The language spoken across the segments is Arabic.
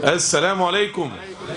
السلام عليكم.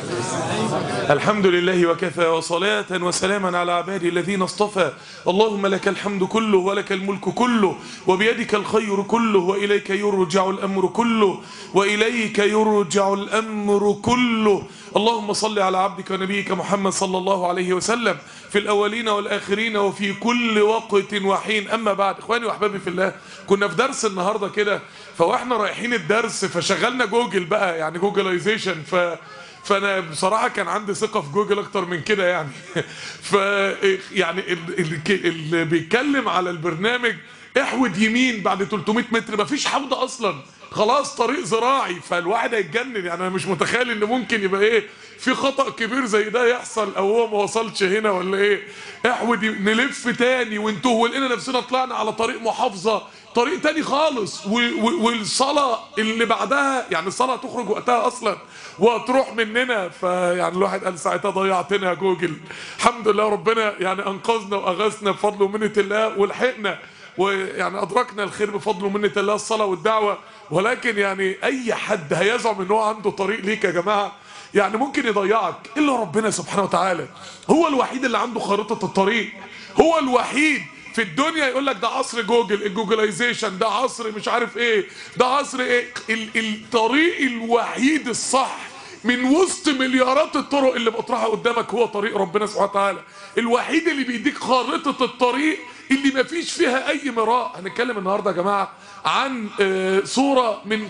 الحمد لله وكفى وصلاة وسلاما على عبادي الذين اصطفى. اللهم لك الحمد كله ولك الملك كله وبيدك الخير كله وإليك يرجع الأمر كله وإليك يرجع الأمر كله. اللهم صل على عبدك ونبيك محمد صلى الله عليه وسلم في الأولين والآخرين وفي كل وقت وحين. أما بعد، إخواني وأحبابي في الله، كنا في درس النهاردة كده، فواحنا رايحين الدرس فشغلنا جوجل بقى، يعني جوجلايزيشن. فانا بصراحه كان عندي ثقه في جوجل اكتر من كده يعني. ف يعني اللي بيتكلم على البرنامج احود يمين بعد 300 متر مفيش حوض اصلا، خلاص طريق زراعي. فالواحد هيتجنن يعني. انا مش متخيل ان ممكن يبقى ايه في خطأ كبير زي ده يحصل، او هو ما وصلش هنا ولا ايه. احود نلف تاني ونتوه ولقينا نفسنا طلعنا على طريق محافظه، طريق تاني خالص. والصلاة اللي بعدها، يعني الصلاة هتخرج وقتها اصلا وهتروح مننا. فيعني الواحد قال ساعتها ضيعتنا يا جوجل. الحمد لله ربنا يعني انقذنا واغاثنا بفضل ومنة الله ولحقنا، ويعني ادركنا الخير بفضل ومنة الله، الصلاة والدعوة. ولكن يعني اي حد هيزعم ان هو عنده طريق ليك يا جماعة يعني ممكن يضيعك، الا ربنا سبحانه وتعالى. هو الوحيد اللي عنده خارطة الطريق، هو الوحيد في الدنيا. يقول لك ده عصر جوجل، الجوجلايزيشن، ده عصر مش عارف ايه، ده عصر ايه. الطريق الوحيد الصح من وسط مليارات الطرق اللي بتطرحها قدامك هو طريق ربنا سبحانه وتعالى. الوحيد اللي بيديك خارطة الطريق اللي مفيش فيها اي مراء. هنتكلم النهارده يا جماعه عن صورة من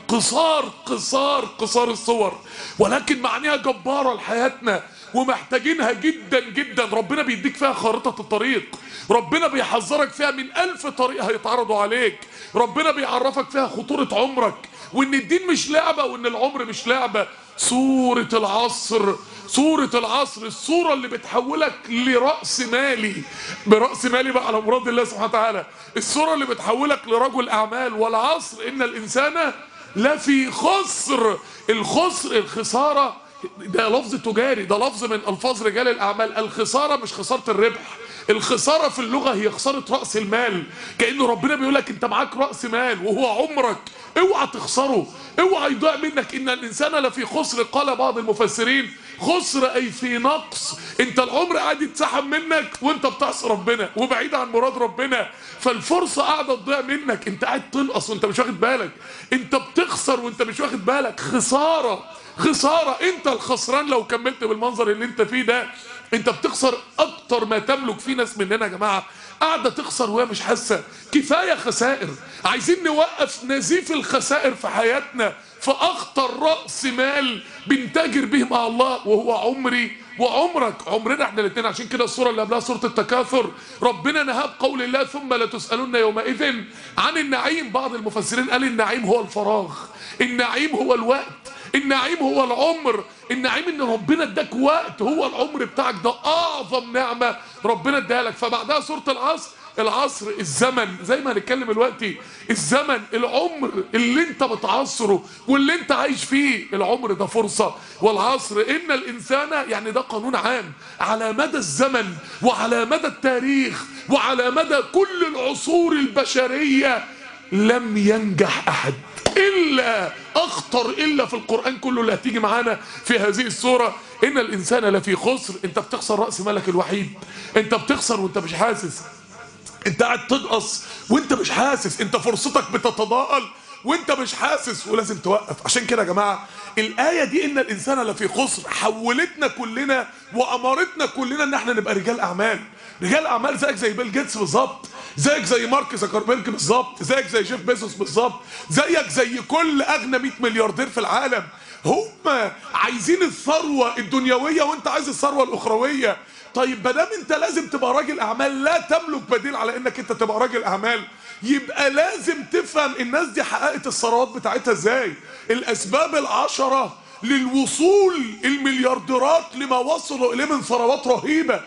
قصار الصور، ولكن معانيها جبارة لحياتنا ومحتاجينها جدا جدا. ربنا بيديك فيها خارطة الطريق، ربنا بيحذرك فيها من 1000 طريق هيتعرضوا عليك، ربنا بيعرفك فيها خطورة عمرك، وان الدين مش لعبة وان العمر مش لعبة. سورة العصر، سورة العصر، الصورة اللي بتحولك لرأس مالي، برأس مالي بقى على مراد الله سبحانه وتعالى. الصورة اللي بتحولك لرجل أعمال. والعصر إن الإنسان لفي خسر. الخسارة ده لفظ تجاري، ده لفظ من ألفاظ رجال الأعمال. الخسارة مش خسارة الربح، الخسارة في اللغة هي خسارة رأس المال. كأنه ربنا بيقولك انت معاك رأس مال وهو عمرك، اوعى تخسره، اوعى يضيع منك. ان الانسان لفي خسر، قال بعض المفسرين خسر اي في نقص. انت العمر قاعد يتسحب منك وانت بتعصي ربنا وبعيد عن مراد ربنا، فالفرصة قاعدة تضيع منك. انت قاعد تنقص وانت مش واخد بالك، انت بتخسر وانت مش واخد بالك. خسارة خسارة، انت الخسران لو كملت بالمنظر اللي انت فيه ده. انت بتخسر اكتر ما تملك. في ناس مننا يا جماعه قاعده تخسر وهي مش حاسه. كفايه خسائر، عايزين نوقف نزيف الخسائر في حياتنا. فاخطر راس مال بنتاجر به مع الله وهو عمري وعمرك، عمرنا احنا الاثنين. عشان كده السوره اللي قبلها سوره التكاثر ربنا نهى بقول الله ثم لتسالن يومئذ عن النعيم. بعض المفسرين قال النعيم هو الفراغ، النعيم هو الوقت، النعيم هو العمر. النعيم ان ربنا اداك وقت، هو العمر بتاعك ده اعظم نعمة ربنا اداها لك. فبعدها سورة العصر، العصر الزمن زي ما هنتكلم دلوقتي، الزمن العمر اللي انت بتعصره واللي انت عايش فيه. العمر ده فرصة. والعصر ان الانسان، يعني ده قانون عام على مدى الزمن وعلى مدى التاريخ وعلى مدى كل العصور البشرية. لم ينجح احد الا اخطر الا في القرآن كله اللي هتيجي معانا في هذه السورة. ان الانسان لفي خسر. انت بتخسر رأس مالك الوحيد، انت بتخسر وانت مش حاسس، انت قاعد تنقص وانت مش حاسس، انت فرصتك بتتضاءل وانت مش حاسس، ولازم توقف. عشان كده يا جماعة الآية دي ان الانسان لفي خسر حولتنا كلنا وامرتنا كلنا ان احنا نبقى رجال اعمال. رجال اعمال زيك زي بيل جيتس بالظبط، زيك زي مارك زكربيرج بالظبط، زيك زي جيف بيزوس بالظبط، زيك زي كل اغنى 100 ملياردير في العالم. هم عايزين الثروة الدنيوية وانت عايز الثروة الاخروية. طيب مادام انت لازم تبقى راجل اعمال، لا تملك بديل على انك انت تبقى راجل اعمال، يبقى لازم تفهم الناس دي حققت الثروات بتاعتها ازاي. الاسباب العشرة للوصول المليارديرات لما وصلوا اليه من ثروات رهيبة.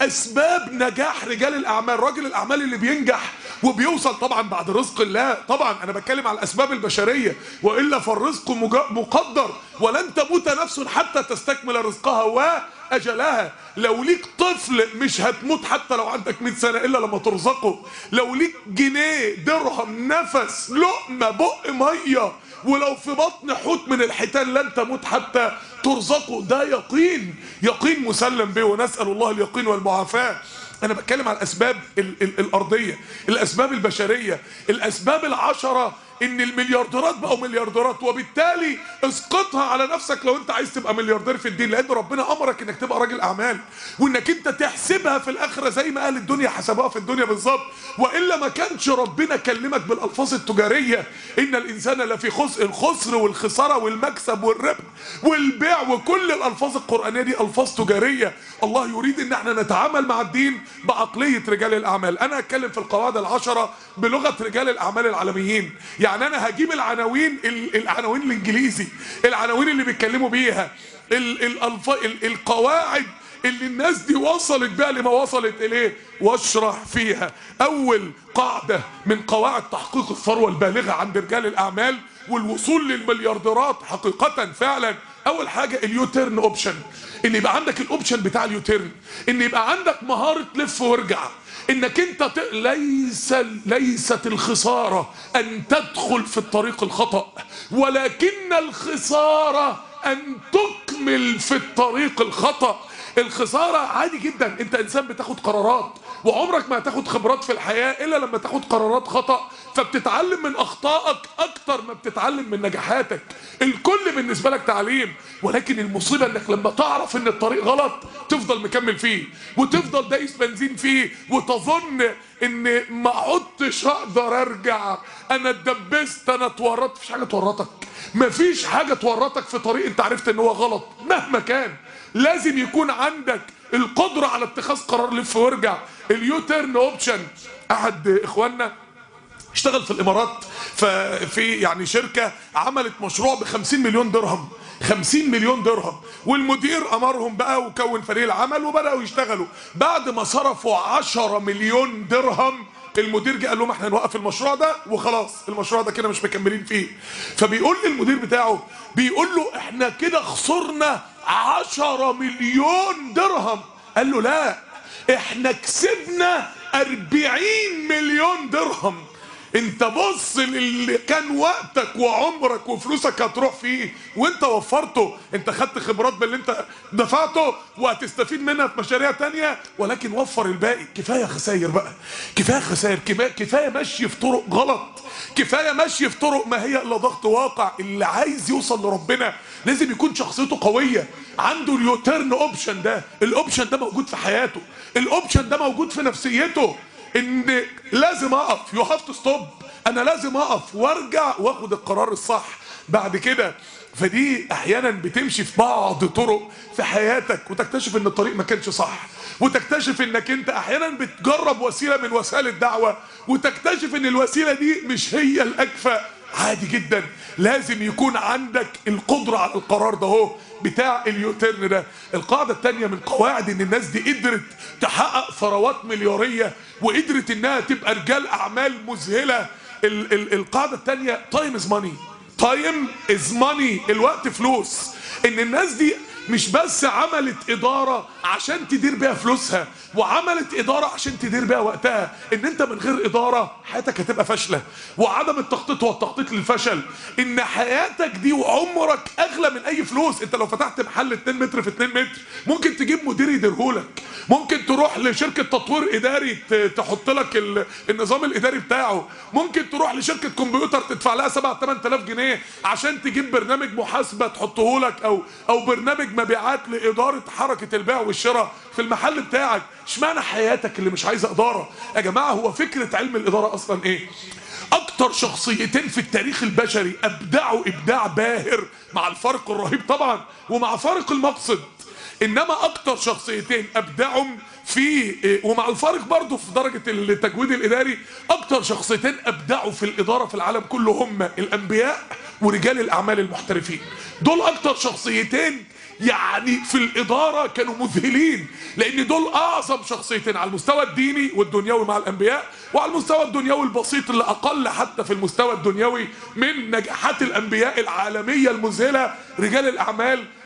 اسباب نجاح رجال الاعمال، راجل الاعمال اللي بينجح وبيوصل طبعا بعد رزق الله. طبعا انا بتكلم على الاسباب البشريه، والا فالرزق مقدر ولن تموت نفس حتى تستكمل رزقها اجلها. لو ليك طفل مش هتموت حتى لو عندك 100 سنه الا لما ترزقه. لو ليك جنيه درهم نفس لقمه بق ميه ولو في بطن حوت من الحيتان لن تموت حتى ترزقه. ده يقين، يقين مسلم به، ونسأل الله اليقين والمعافاة. أنا بتكلم عن الأسباب الأرضية، الأسباب البشرية، الأسباب العشرة. إن المليارديرات بقوا مليارديرات، وبالتالي اسقطها على نفسك لو أنت عايز تبقى ملياردير في الدين، لأن ربنا أمرك إنك تبقى راجل أعمال، وإنك أنت تحسبها في الآخرة زي ما أهل الدنيا حسبوها في الدنيا بالظبط. وإلا ما كانش ربنا كلمك بالألفاظ التجارية. إن الإنسان لفي خسر، الخسر والخسارة والمكسب والربح والبيع، وكل الألفاظ القرآنية دي ألفاظ تجارية. الله يريد إن احنا نتعامل مع الدين بعقلية رجال الأعمال. أنا هتكلم في القواعد العشرة بلغة رجال الأعمال العالميين. يعني أنا هجيب العناوين الإنجليزي، العناوين اللي بيتكلموا بيها، القواعد اللي الناس دي وصلت بها لما وصلت إليه، واشرح فيها. أول قاعدة من قواعد تحقيق الثروة البالغة عند رجال الأعمال والوصول للمليارديرات حقيقة فعلا، أول حاجة اليوتيرن أوبشن. إن يبقى عندك الأوبشن بتاع اليوتيرن، إن يبقى عندك مهارة لف وارجع. انك انت ليست الخسارة ان تدخل في الطريق الخطأ، ولكن الخسارة ان تكمل في الطريق الخطأ. الخسارة عادي جدا، انت انسان بتاخد قرارات، وعمرك ما هتاخد خبرات في الحياة الا لما تاخد قرارات خطأ، فبتتعلم من اخطائك اكتر ما بتتعلم من نجاحاتك. الكل بالنسبة لك تعليم، ولكن المصيبة انك لما تعرف ان الطريق غلط تفضل مكمل فيه، وتفضل دايس بنزين فيه، وتظن ان ما عدتش هقدر ارجع، انا اتدبست، انا اتورطت. مفيش حاجة تورطك، مفيش حاجة تورطك في طريق انت عرفت ان هو غلط مهما كان. لازم يكون عندك القدرة على اتخاذ قرار لف وارجع، اليوتيرن اوبشن. احد اخواننا اشتغل في الامارات في يعني شركة عملت مشروع ب50 مليون درهم، 50 مليون درهم، والمدير امرهم بقى وكون فريق العمل وبدأوا يشتغلوا. بعد ما صرفوا 10 مليون درهم المدير جه قال لهم احنا نوقف المشروع ده وخلاص، المشروع ده كده مش مكملين فيه. فبيقول للمدير بتاعه، بيقول له احنا كده خسرنا 10 مليون درهم. قال له لا، احنا كسبنا 40 مليون درهم. انت بص اللي كان وقتك وعمرك وفلوسك هتروح فيه وانت وفرته. انت خدت خبرات باللي انت دفعته وهتستفيد منها في مشاريع تانية، ولكن وفر الباقي. كفاية خسائر بقى، كفاية خسائر، كفاية مشي في طرق غلط، كفاية مشي في طرق ما هي الا ضغط واقع. اللي عايز يوصل لربنا لازم يكون شخصيته قوية، عنده اليوتيرن اوبشن. ده الاوبشن ده موجود في حياته، الاوبشن ده موجود في نفسيته. ان لازم اقف، يو هاف تو ستوب، انا لازم اقف وارجع واخد القرار الصح بعد كده. فدي احيانا بتمشي في بعض طرق في حياتك وتكتشف ان الطريق ما كانش صح، وتكتشف انك انت احيانا بتجرب وسيله من وسائل الدعوه وتكتشف ان الوسيله دي مش هي الاكفأ. عادي جدا، لازم يكون عندك القدره على القرار ده هو بتاع اليوتيرن ده. القاعده الثانيه من قواعد ان الناس دي قدرت تحقق ثروات ملياريه وقدرت انها تبقى رجال اعمال مذهله. القاعده الثانيه تايم از ماني، تايم از ماني، الوقت فلوس. ان الناس دي مش بس عملت إدارة عشان تدير بيها فلوسها، وعملت إدارة عشان تدير بيها وقتها. ان انت من غير إدارة حياتك هتبقى فاشلة، وعدم التخطيط هو التخطيط للفشل. ان حياتك دي وعمرك اغلى من اي فلوس. انت لو فتحت محل 2 متر في 2 متر ممكن تجيب مدير يديرهولك، ممكن تروح لشركة تطوير إداري تحط لك النظام الإداري بتاعه، ممكن تروح لشركة كمبيوتر تدفع لها 7-8 آلاف جنيه عشان تجيب برنامج محاسبة تحطه لك، أو برنامج مبيعات لإدارة حركة البيع والشراء في المحل بتاعك. اشمعنى حياتك اللي مش عايزة إدارة؟ يا جماعة هو فكرة علم الإدارة أصلا إيه؟ أكتر شخصيتين في التاريخ البشري أبدعوا إبداع باهر، مع الفرق الرهيب طبعا ومع فارق المقصد، انما اكتر شخصيتين ابدعوا في، ومع الفارق برضو في درجة التجويد الاداري، اكتر شخصيتين ابدعوا في الادارة في العالم كله هم الانبياء ورجال الاعمال المحترفين. دول اكتر شخصيتين يعني في الادارة كانوا مذهلين، لان دول اعظم شخصيتين على المستوى الديني والدنيوي مع الانبياء، وعلى المستوى الدنيوي البسيط اللي اقل حتى في المستوى الدنيوي من نجاحات الانبياء العالمية المذهلة رجال الاعمال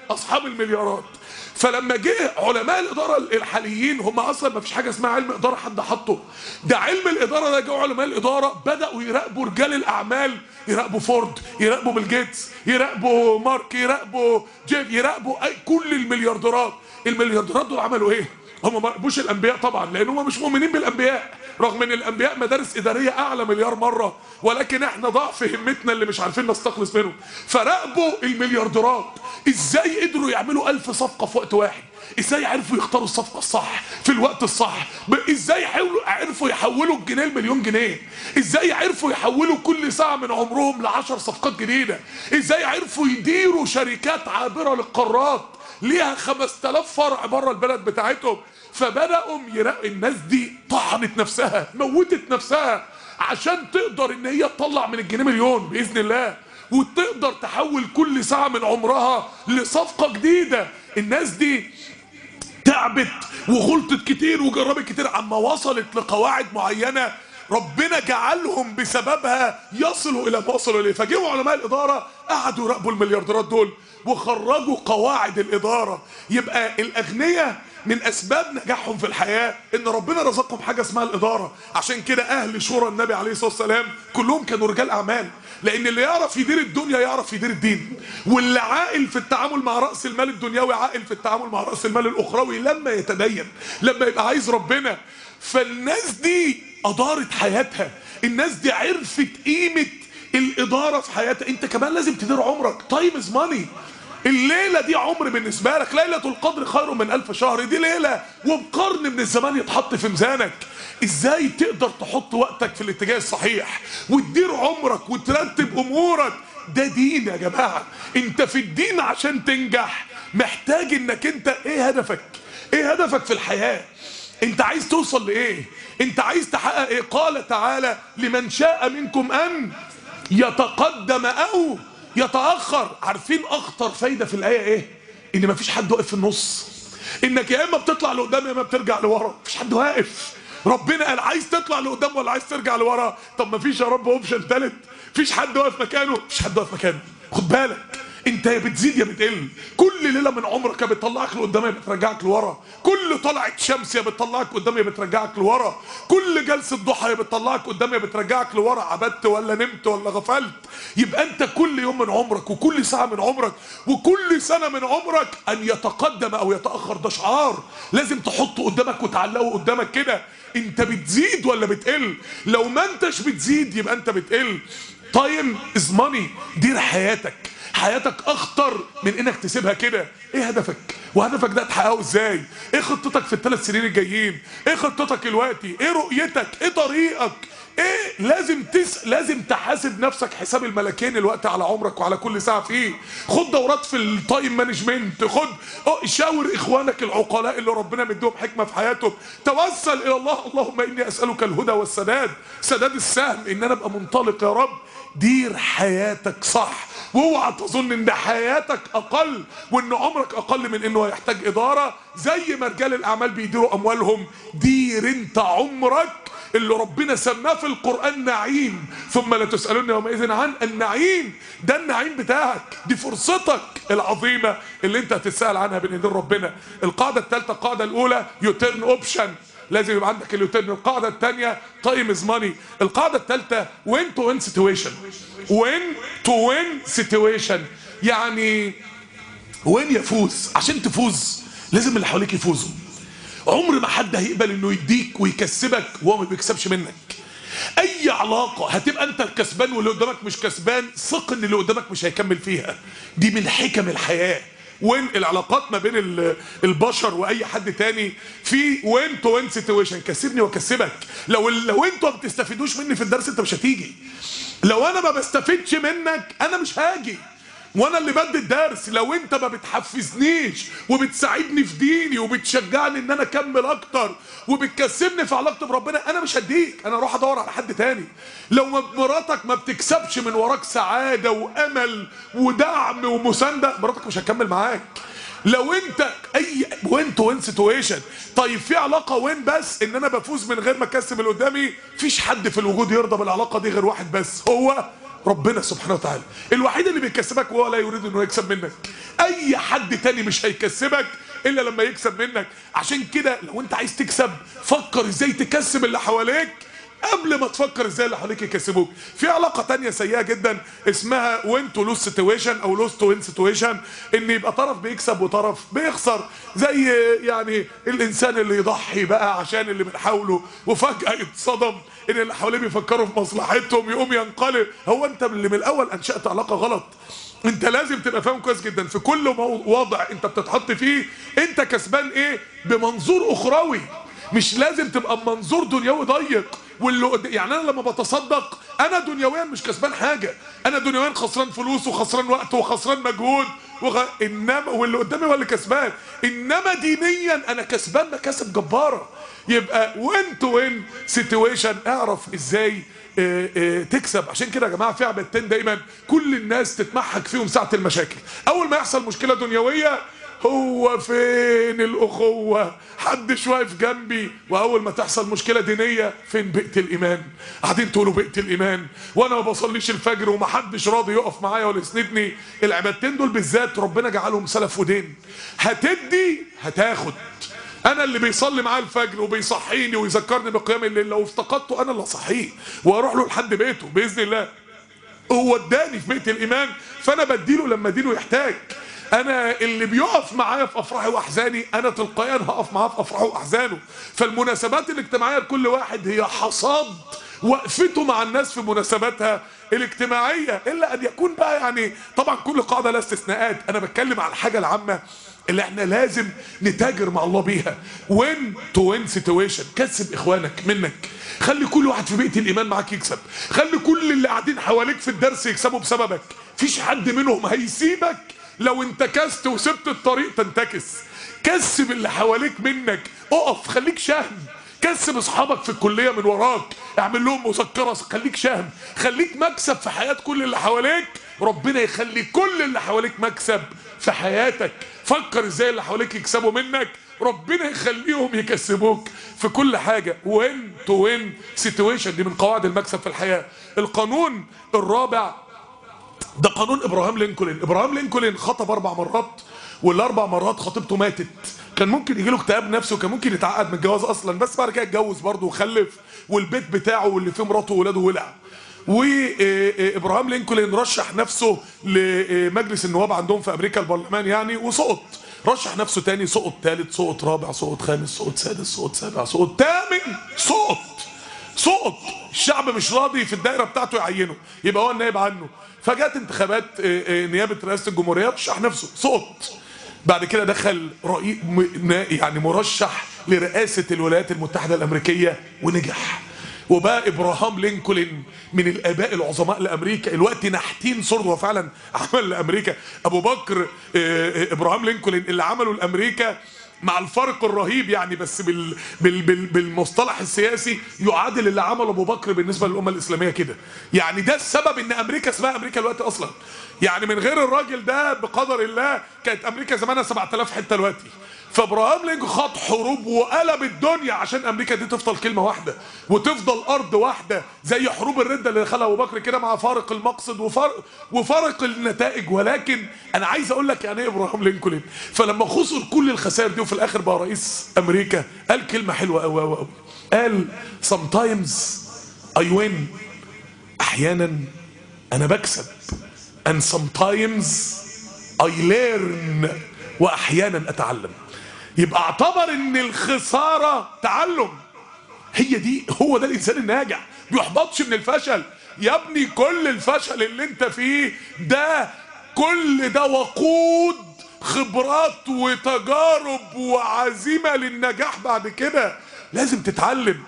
اصحاب المليارات. فلما جه علماء الاداره الحاليين، هم اصلا ما فيش حاجه اسمها علم اداره حد حطه، ده علم الاداره ده. جه علماء الاداره بداوا يراقبوا رجال الاعمال، يراقبوا فورد، يراقبوا بيل جيتس، يراقبوا مارك، يراقبوا جيف، يراقبوا كل المليارديرات. المليارديرات دول عملوا ايه؟ هم ما راقبوش الانبياء طبعا، لان هم مش مؤمنين بالانبياء، رغم ان الانبياء مدارس اداريه اعلى مليار مره، ولكن احنا ضعف همتنا اللي مش عارفين نستخلص منهم. فراقبوا المليارديرات ازاي قدروا يعملوا 1000 صفقه في وقت واحد، ازاي عرفوا يختاروا الصفقه الصح في الوقت الصح، ازاي عرفوا يحولوا الجنيه لمليون جنيه، ازاي عرفوا يحولوا كل ساعه من عمرهم ل10 صفقات جديده، ازاي عرفوا يديروا شركات عابره للقارات ليها 5000 فرع بره البلد بتاعتهم. فبداوا يراقبوا الناس دي، طحنت نفسها، موتت نفسها عشان تقدر ان هي تطلع من الجنيه مليون باذن الله، وتقدر تحول كل ساعه من عمرها لصفقه جديده. الناس دي تعبت وغلطت كتير وجربت كتير، عما وصلت لقواعد معينه ربنا جعلهم بسببها يصلوا الى ما وصلوا اليه. فجوا علماء الاداره قعدوا يراقبوا المليارديرات دول وخرجوا قواعد الاداره. يبقى الاغنياء من اسباب نجاحهم في الحياه ان ربنا رزقهم حاجه اسمها الاداره. عشان كده اهل شورى النبي عليه الصلاه والسلام كلهم كانوا رجال اعمال، لان اللي يعرف يدير الدنيا يعرف يدير الدين، واللي عاقل في التعامل مع راس المال الدنيوي عاقل في التعامل مع راس المال الاخروي لما يتدين، لما يبقى عايز ربنا. فالناس دي ادارت حياتها، الناس دي عرفت قيمه الاداره في حياتها. انت كمان لازم تدير عمرك. تايم از ماني. الليله دي عمر بالنسبه لك، ليله القدر خير من 1000 شهر، دي ليله وبقرن من الزمان يتحط في ميزانك. ازاي تقدر تحط وقتك في الاتجاه الصحيح وتدير عمرك وترتب امورك؟ ده دين يا جماعه. انت في الدين عشان تنجح محتاج انك انت ايه هدفك؟ ايه هدفك في الحياه؟ انت عايز توصل لايه؟ انت عايز تحقق ايه؟ قال تعالى لمن شاء منكم ان يتقدم او يتاخر. عارفين اخطر فايده في الايه ايه؟ ان مفيش حد واقف في النص، انك يا اما بتطلع لقدام يا اما بترجع لورا، مفيش حد واقف. ربنا قال عايز تطلع لقدام ولا عايز ترجع لورا؟ طب مفيش يا رب اوبشن تالت؟ مفيش حد واقف مكانه؟ مفيش حد واقف مكانه. خد بالك، انت يا بتزيد يا بتقل. كل ليله من عمرك يا بتطلعك لقدام يا بترجعك لورا، كل طلعه شمس يا بتطلعك قدام يا بترجعك لورا، كل جلسه ضحى يا بتطلعك قدام يا بترجعك لورا، عبدت ولا نمت ولا غفلت. يبقى انت كل يوم من عمرك وكل ساعه من عمرك وكل سنه من عمرك ان يتقدم او يتاخر. ده شعار لازم تحطه قدامك وتعلقه قدامك كده. انت بتزيد ولا بتقل؟ لو ما انتش بتزيد يبقى انت بتقل. تايم از ماني. دير حياتك. حياتك اخطر من انك تسيبها كده. ايه هدفك؟ وهدفك ده تحققه ازاي؟ ايه خطتك في ال3 سنين الجايين؟ ايه خطتك دلوقتي؟ ايه رؤيتك؟ ايه طريقك؟ ايه لازم تحاسب نفسك حساب الملكين الوقت على عمرك وعلى كل ساعه فيه. خد دورات في التايم مانجمنت، خد شاور اخوانك العقلاء اللي ربنا مديهم حكمه في حياتهم. توسل الى الله، اللهم اني اسالك الهدى والسداد، سداد السهم، ان انا ابقى منطلق يا رب. دير حياتك صح، واوعى تظن ان حياتك اقل وان عمرك اقل من انه يحتاج اداره. زي ما رجال الاعمال بيديروا اموالهم، دير انت عمرك اللي ربنا سماه في القرآن نعيم، ثم لا تسألون يومئذ عن النعيم. ده النعيم بتاعك، دي فرصتك العظيمة اللي انت هتتسأل عنها بين ايدين ربنا. القاعدة الثالثة، القاعدة الأولى يوتيرن اوبشن، لازم يبقى عندك اليوتيرن. القاعدة الثانية تايم از ماني. القاعدة الثالثة وين تو وين سيتويشن. وين تو وين سيتويشن يعني وين يفوز. عشان تفوز لازم اللي حواليك يفوزوا. عمر ما حد هيقبل انه يديك ويكسبك وهو ما بيكسبش منك. اي علاقه هتبقى انت الكسبان واللي قدامك مش كسبان، ثق ان اللي قدامك مش هيكمل فيها. دي من حكم الحياه. وين العلاقات ما بين البشر واي حد تاني في وين تو وين سيتويشن، كسبني واكسبك. لو انتوا ما بتستفيدوش مني في الدرس انت مش هتيجي. لو انا ما بستفيدش منك انا مش هاجي، وانا اللي بدي الدرس. لو انت ما بتحفزنيش وبتساعدني في ديني وبتشجعني ان انا اكمل اكتر وبتكسبني في علاقتي بربنا، انا مش هديك، انا اروح ادور على حد تاني. لو مراتك ما بتكسبش من وراك سعاده وامل ودعم ومسانده، مراتك مش هتكمل معاك. لو انت اي وين تو وين سيتويشن. طيب في علاقه وين بس ان انا بفوز من غير ما اكسب اللي قدامي، مفيش حد في الوجود يرضى بالعلاقه دي غير واحد بس، هو ربنا سبحانه وتعالى. الوحيد اللي بيكسبك وهو لا يريد انه يكسب منك. اي حد تاني مش هيكسبك الا لما يكسب منك. عشان كده لو انت عايز تكسب فكر ازاي تكسب اللي حواليك قبل ما تفكر ازاي اللي حواليك يكسبوك. في علاقه تانية سيئه جدا اسمها وين تو لوز سيتويشن او لوز تو وين سيتويشن، ان يبقى طرف بيكسب وطرف بيخسر. زي يعني الانسان اللي يضحي بقى عشان اللي بنحاوله وفجاه يتصدم ان اللي حواليه بيفكروا في مصلحتهم يقوم ينقلب. هو انت اللي من الاول انشأت علاقه غلط. انت لازم تبقى فاهم كويس جدا في كل وضع انت بتتحط فيه انت كسبان ايه بمنظور اخروي، مش لازم تبقى بمنظور دنيوي ضيق. يعني انا لما بتصدق انا دنيويا مش كسبان حاجه، انا دنيويا خسران فلوس وخسران وقت وخسران مجهود انما واللي قدامي هو اللي كسبان. انما دينيا انا كسبان مكاسب جباره. يبقى وين تو وين سيتويشن، اعرف ازاي تكسب. عشان كده يا جماعه في عبادتين دايما كل الناس تتمحك فيهم ساعه المشاكل. اول ما يحصل مشكله دنيويه هو فين الاخوه؟ حدش واقف جنبي. واول ما تحصل مشكله دينيه فين بيئه الايمان؟ قاعدين تقولوا بيئه الايمان وانا ما بصليش الفجر ومحدش راضي يقف معايا ولا يسندني. العبادتين دول بالذات ربنا جعلهم سلف ودين. هتدي هتاخد. انا اللي بيصلي معاه الفجر وبيصحيني ويذكرني بقيام الليل لو افتقدته انا اللي اصحيه واروح له لحد بيته باذن الله. هو اداني في بيئه الايمان فانا بديله لما دينه يحتاج. انا اللي بيقف معايا في افراحي واحزاني انا تلقائيا هقف معاه في افراحه واحزانه. فالمناسبات الاجتماعيه لكل واحد هي حصاد وقفته مع الناس في مناسباتها الاجتماعيه، الا ان يكون بقى يعني طبعا كل قاعده لها استثناءات. انا بتكلم على الحاجه العامه اللي احنا لازم نتاجر مع الله بيها. وين تو وين سيتويشن، كسب اخوانك منك. خلي كل واحد في بيئه الايمان معاك يكسب. خلي كل اللي قاعدين حواليك في الدرس يكسبوا بسببك. مفيش حد منهم هيسيبك لو انتكست وسبت الطريق تنتكس. كسب اللي حواليك منك، اقف خليك شهم. كسب اصحابك في الكليه من وراك، اعمل لهم مذكره، خليك شهم. خليك مكسب في حياه كل اللي حواليك، ربنا يخلي كل اللي حواليك مكسب في حياتك. فكر ازاي اللي حواليك يكسبوا منك، ربنا يخليهم يكسبوك في كل حاجه. وين تو وين سيتويشن دي من قواعد المكسب في الحياه. القانون الرابع ده قانون ابراهام لينكولن. ابراهام لينكولن خطب 4 مرات والاربع مرات خطيبته ماتت. كان ممكن يجي له اكتئاب نفسي وكان ممكن يتعقد من الجواز اصلا، بس بعد كده اتجوز برضه وخلف والبيت بتاعه واللي فيه مراته وولاده ولع. وابراهام لينكولن رشح نفسه لمجلس النواب عندهم في امريكا البرلمان يعني وسقط. رشح نفسه تاني سقط، تالت سقط، رابع سقط، خامس سقط، سادس سقط، سابع سقط، تامن سقط. الشعب مش راضي في الدائره بتاعته يعينه يبقى هو النائب عنه. فجت انتخابات نيابه رئاسه الجمهوريه رشح نفسه سقط. بعد كده دخل يعني مرشح لرئاسه الولايات المتحده الامريكيه ونجح. وبقى ابراهام لينكولن من الاباء العظماء لامريكا. الوقت نحتين صرد وفعلا عمل لامريكا. ابو بكر ابراهام لينكولن اللي عمله لامريكا مع الفرق الرهيب يعني، بس بالمصطلح السياسي يعادل اللي عمله ابو بكر بالنسبه للامه الاسلاميه كده. يعني ده السبب ان امريكا اسمها امريكا الوقت اصلا. يعني من غير الراجل ده بقدر الله كانت امريكا زمانها 7000 حته دلوقتي. فابراهام لينكولن خاض حروب وقلب الدنيا عشان امريكا دي تفضل كلمه واحده وتفضل ارض واحده، زي حروب الرده اللي دخلها ابو بكر كده مع فارق المقصد وفارق النتائج. ولكن انا عايز اقول لك يعني ايه ابراهام لينكولن. فلما خسر كل الخسائر دي وفي الاخر بقى رئيس امريكا قال كلمه حلوه قوي قوي قوي. قال sometimes I win، احيانا انا بكسب، and sometimes I learn، واحيانا اتعلم. يبقى اعتبر ان الخساره تعلم. هو ده الانسان الناجح، بيحبطش من الفشل. يا ابني كل الفشل اللي انت فيه ده كل ده وقود خبرات وتجارب وعزيمه للنجاح بعد كده. لازم تتعلم.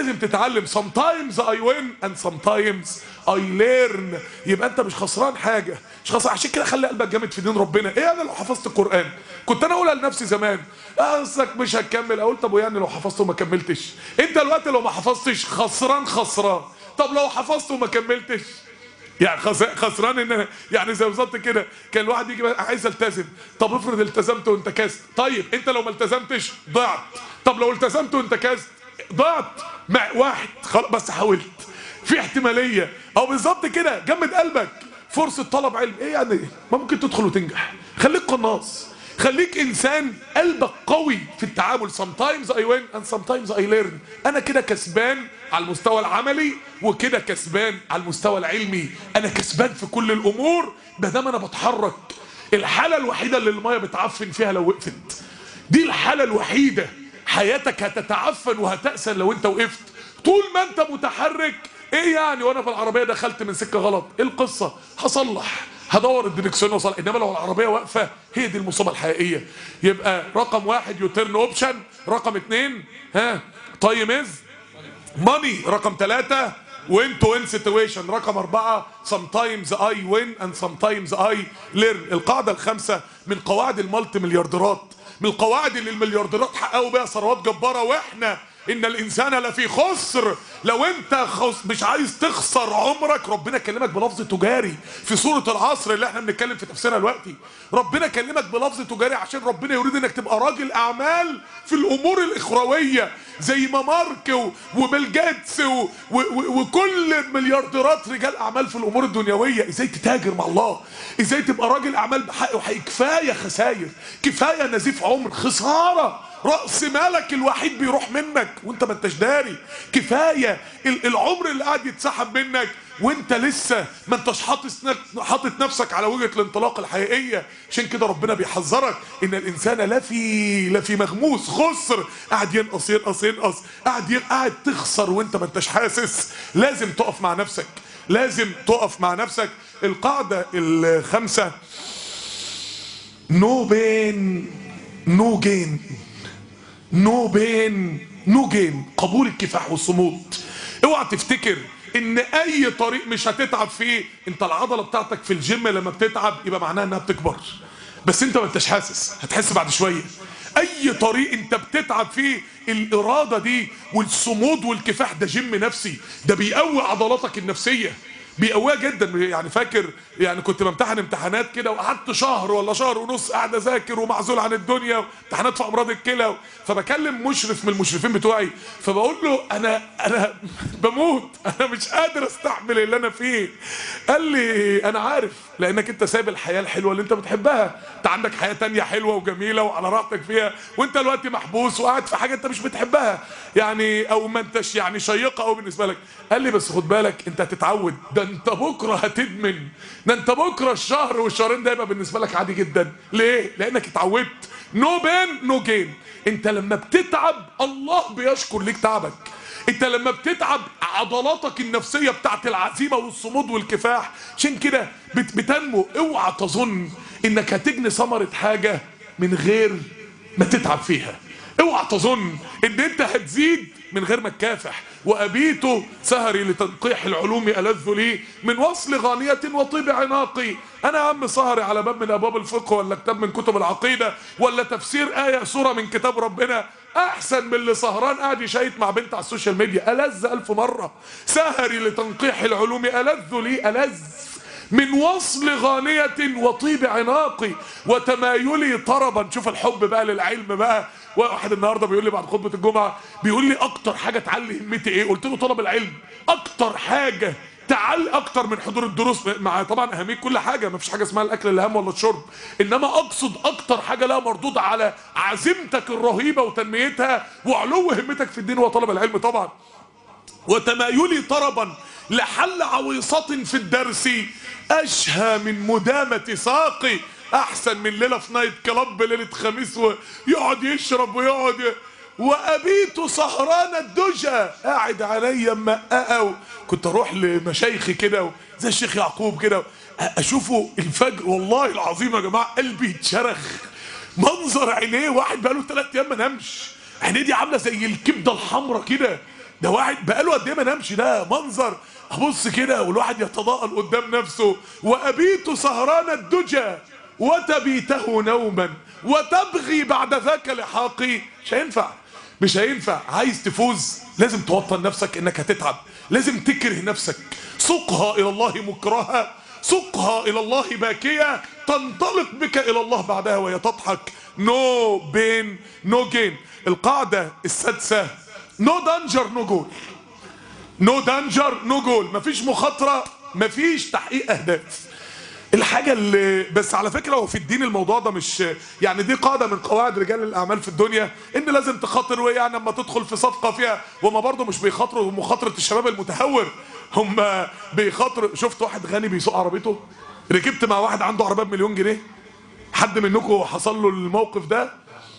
sometimes I win and sometimes I learn. يبقى انت مش خسران حاجه، مش خسران. عشان كده خلي قلبك جامد في دين ربنا. ايه انا لو حفظت القران كنت انا اقولها لنفسي زمان اصلك مش هتكمل. اقول طب ويعني لو حفظت وما كملتش؟ انت دلوقتي لو ما حفظتش خسران. طب لو حفظت وما كملتش يعني خسران. ان يعني زي بالظبط كده كان الواحد يجي عايز التزم. طب افرض التزمت وانت كست، طيب انت لو ما التزمتش ضعت. طب لو التزمت وانت كست ضعت مع واحد خلاص بس حاولت. في احتماليه، او بالظبط كده جمد قلبك. فرصه طلب علم ايه يعني؟ ما ممكن تدخل وتنجح. خليك قناص، خليك انسان قلبك قوي في التعامل. sometimes I win and sometimes I learn. انا كده كسبان على المستوى العملي وكده كسبان على المستوى العلمي. انا كسبان في كل الامور ما دام انا بتحرك. الحاله الوحيده اللي الميه بتعفن فيها لو وقفت، دي الحاله الوحيده. حياتك هتتعفن وهتأسن لو انت وقفت. طول ما انت متحرك، ايه يعني وانا في العربيه دخلت من سكه غلط، ايه القصه؟ هصلح، هدور الدركسيون واصلح. انما لو العربيه واقفه، هي دي المصيبه الحقيقيه. يبقى رقم 1 يوتيرن اوبشن، رقم 2 تايم از ماني، رقم 3 وين تو وين سيتويشن، رقم 4 sometimes I win and sometimes I learn. القاعده الخامسه من قواعد المالتي مليارديرات، من القواعد اللي المليارديرات حققوا بيها ثروات جباره، واحنا ان الانسان لفي خسر. لو انت مش عايز تخسر عمرك، ربنا كلمك بلفظ تجاري في سورة العصر اللي احنا بنتكلم في تفسيرها دلوقتي. ربنا كلمك بلفظ تجاري عشان ربنا يريد انك تبقى راجل اعمال في الامور الاخرويه، زي ما مارك وبيل جيتس وكل المليارديرات رجال اعمال في الامور الدنيويه. ازاي تتاجر مع الله، ازاي تبقى راجل اعمال بحق وحقيقي. كفايه خساير، كفايه نزيف عمر، خساره رأس مالك الوحيد بيروح منك وانت ما انتش داري. كفايه العمر اللي قاعد يتسحب منك وانت لسه ما انتش حاطط نفسك على وجهه الانطلاق الحقيقيه. عشان كده ربنا بيحذرك ان الانسان لفي مغموس خسر، قاعد ينقص ينقص ينقص، قاعد تخسر وانت ما انتش حاسس. لازم تقف مع نفسك، لازم تقف مع نفسك. القاعده الخامسه نو بين نو جين، نو بين نو جين، قبول الكفاح والصمود. اوعى تفتكر ان اي طريق مش هتتعب فيه. انت العضله بتاعتك في الجيم لما بتتعب يبقى معناها انها بتكبر، بس انت ما انتش حاسس، هتحس بعد شويه. اي طريق انت بتتعب فيه، الاراده دي والصمود والكفاح ده جيم نفسي، ده بيقوي عضلاتك النفسيه، بيقويها جدا. يعني فاكر يعني كنت بمتحن امتحانات كده وقعدت شهر ولا شهر ونص قاعد اذاكر ومعزول عن الدنيا، امتحانات في امراض الكلى. فبكلم مشرف من المشرفين بتوعي، فبقول له انا بموت، انا مش قادر استحمل اللي انا فيه. قال لي انا عارف، لانك انت سايب الحياه الحلوه اللي انت بتحبها. انت عندك حياه تانية حلوه وجميله وعلى راحتك فيها، وانت دلوقتي محبوس وقاعد في حاجه انت مش بتحبها يعني، او ما انتش يعني شيقه قوي بالنسبه لك. قال لي بس خد بالك انت هتتعود، ده انت بكره هتدمن، ده انت بكره الشهر والشهرين ده يبقى بالنسبه لك عادي جدا. ليه؟ لانك اتعودت. نو بين نو جين. انت لما بتتعب الله بيشكر ليك تعبك. انت لما بتتعب عضلاتك النفسيه بتاعت العزيمه والصمود والكفاح، عشان كده بتنمو. اوعى تظن انك هتجني ثمره حاجه من غير ما تتعب فيها. اوعى تظن ان انت هتزيد من غير ما تكافح. وابيت سهري لتنقيح العلوم ألذ لي من وصل غانية وطيب عناقي. انا يا عم سهري على باب من ابواب الفقه، ولا كتاب من كتب العقيده، ولا تفسير ايه سوره من كتاب ربنا، احسن من اللي سهران قاعد يشيط مع بنت على السوشيال ميديا. ألذ 1000 مره. سهري لتنقيح العلوم ألذ لي، ألذ من وصل غانية وطيب عناقي وتمايلي طربا. شوف الحب بقى للعلم بقى. واحد النهارده بيقول لي بعد خطبه الجمعه، بيقول لي اكتر حاجه تعلي همتي ايه؟ قلت له طلب العلم. اكتر حاجه تعلي اكتر من حضور الدروس، مع طبعا اهميه كل حاجه، ما فيش حاجه اسمها الاكل الهام ولا الشرب، انما اقصد اكتر حاجه لها مردود على عزيمتك الرهيبه وتنميتها وعلو همتك في الدين، وطلب العلم طبعا. وتمايلي طربا لحل عويصة في الدرس أشهى من مدامة ساقي. أحسن من ليلة في نايت كلاب ليلة خميس ويقعد يشرب ويقعد. وأبيت سهران الدجى، قاعد عليا مقاقة. كنت أروح لمشايخي كده زي الشيخ يعقوب كده، أشوفه الفجر، والله العظيم يا جماعة قلبي يتشرخ. منظر عينيه، واحد بقاله 3 أيام ما نامش، عينيه دي عاملة زي الكبدة الحمراء كده. ده واحد بقاله قد ايه ما نامش، ده منظر ابص كده والواحد يتضاءل قدام نفسه. وابيت سهران الدجى وتبيته نوما وتبغي بعد ذاك لحاقي. مش هينفع، مش هينفع. عايز تفوز لازم توطن نفسك انك هتتعب، لازم تكره نفسك. سقها الى الله مكرها، سقها الى الله باكيه، تنطلق بك الى الله بعدها وهي تضحك. نو بين نو جين. القاعده السادسه نو دانجر نو جول. نو دانجر نو جول، مفيش مخاطره، مفيش تحقيق اهداف. الحاجه اللي بس على فكره هو في الدين الموضوع ده مش يعني، دي قاعده من قواعد رجال الاعمال في الدنيا ان لازم تخاطر، ويعني لما تدخل في صفقه فيها، وما برضه مش بيخاطروا مخاطره الشباب المتهور، هم بيخاطروا. شفت واحد غني بيسوق عربيته، ركبت مع واحد عنده عربيه بمليون جنيه، حد منكم حصل له الموقف ده؟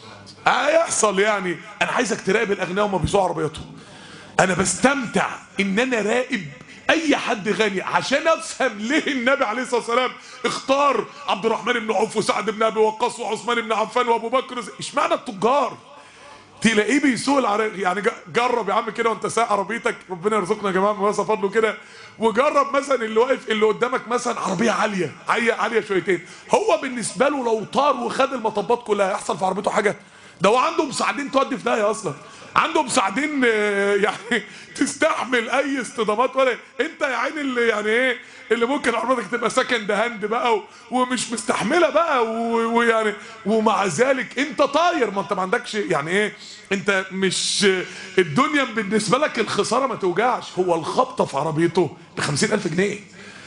هيحصل يعني. انا عايزك تراقب الاغنياء وهم بيسوقوا عربياتهم. انا بستمتع ان انا راقب اي حد غني عشان افهم ليه النبي عليه الصلاه والسلام اختار عبد الرحمن بن عوف وسعد بن ابي وقاص وعثمان بن عفان وابو بكر. اشمعنى التجار تلاقيه بيسوق يعني جرب يا عم كده وانت سايق عربيتك، ربنا يرزقنا يا جماعه بواسطه فضله كده، وجرب مثلا اللي واقف اللي قدامك مثلا عربيه عاليه شويتين، هو بالنسبه له لو طار وخد المطبات كلها هيحصل في عربيته حاجه؟ ده هو عنده مساعدين تودي في داهيه اصلا، عنده مساعدين يعني تستحمل اي اصطدامات. ولا انت يا عيني اللي يعني ايه، اللي ممكن عربيتك تبقى سكند هاند بقى ومش مستحمله بقى ويعني ومع ذلك انت طاير، ما انت ما عندكش يعني ايه، انت مش الدنيا بالنسبه لك الخساره ما توجعش. هو الخبطه في عربيته ب50,000 جنيه،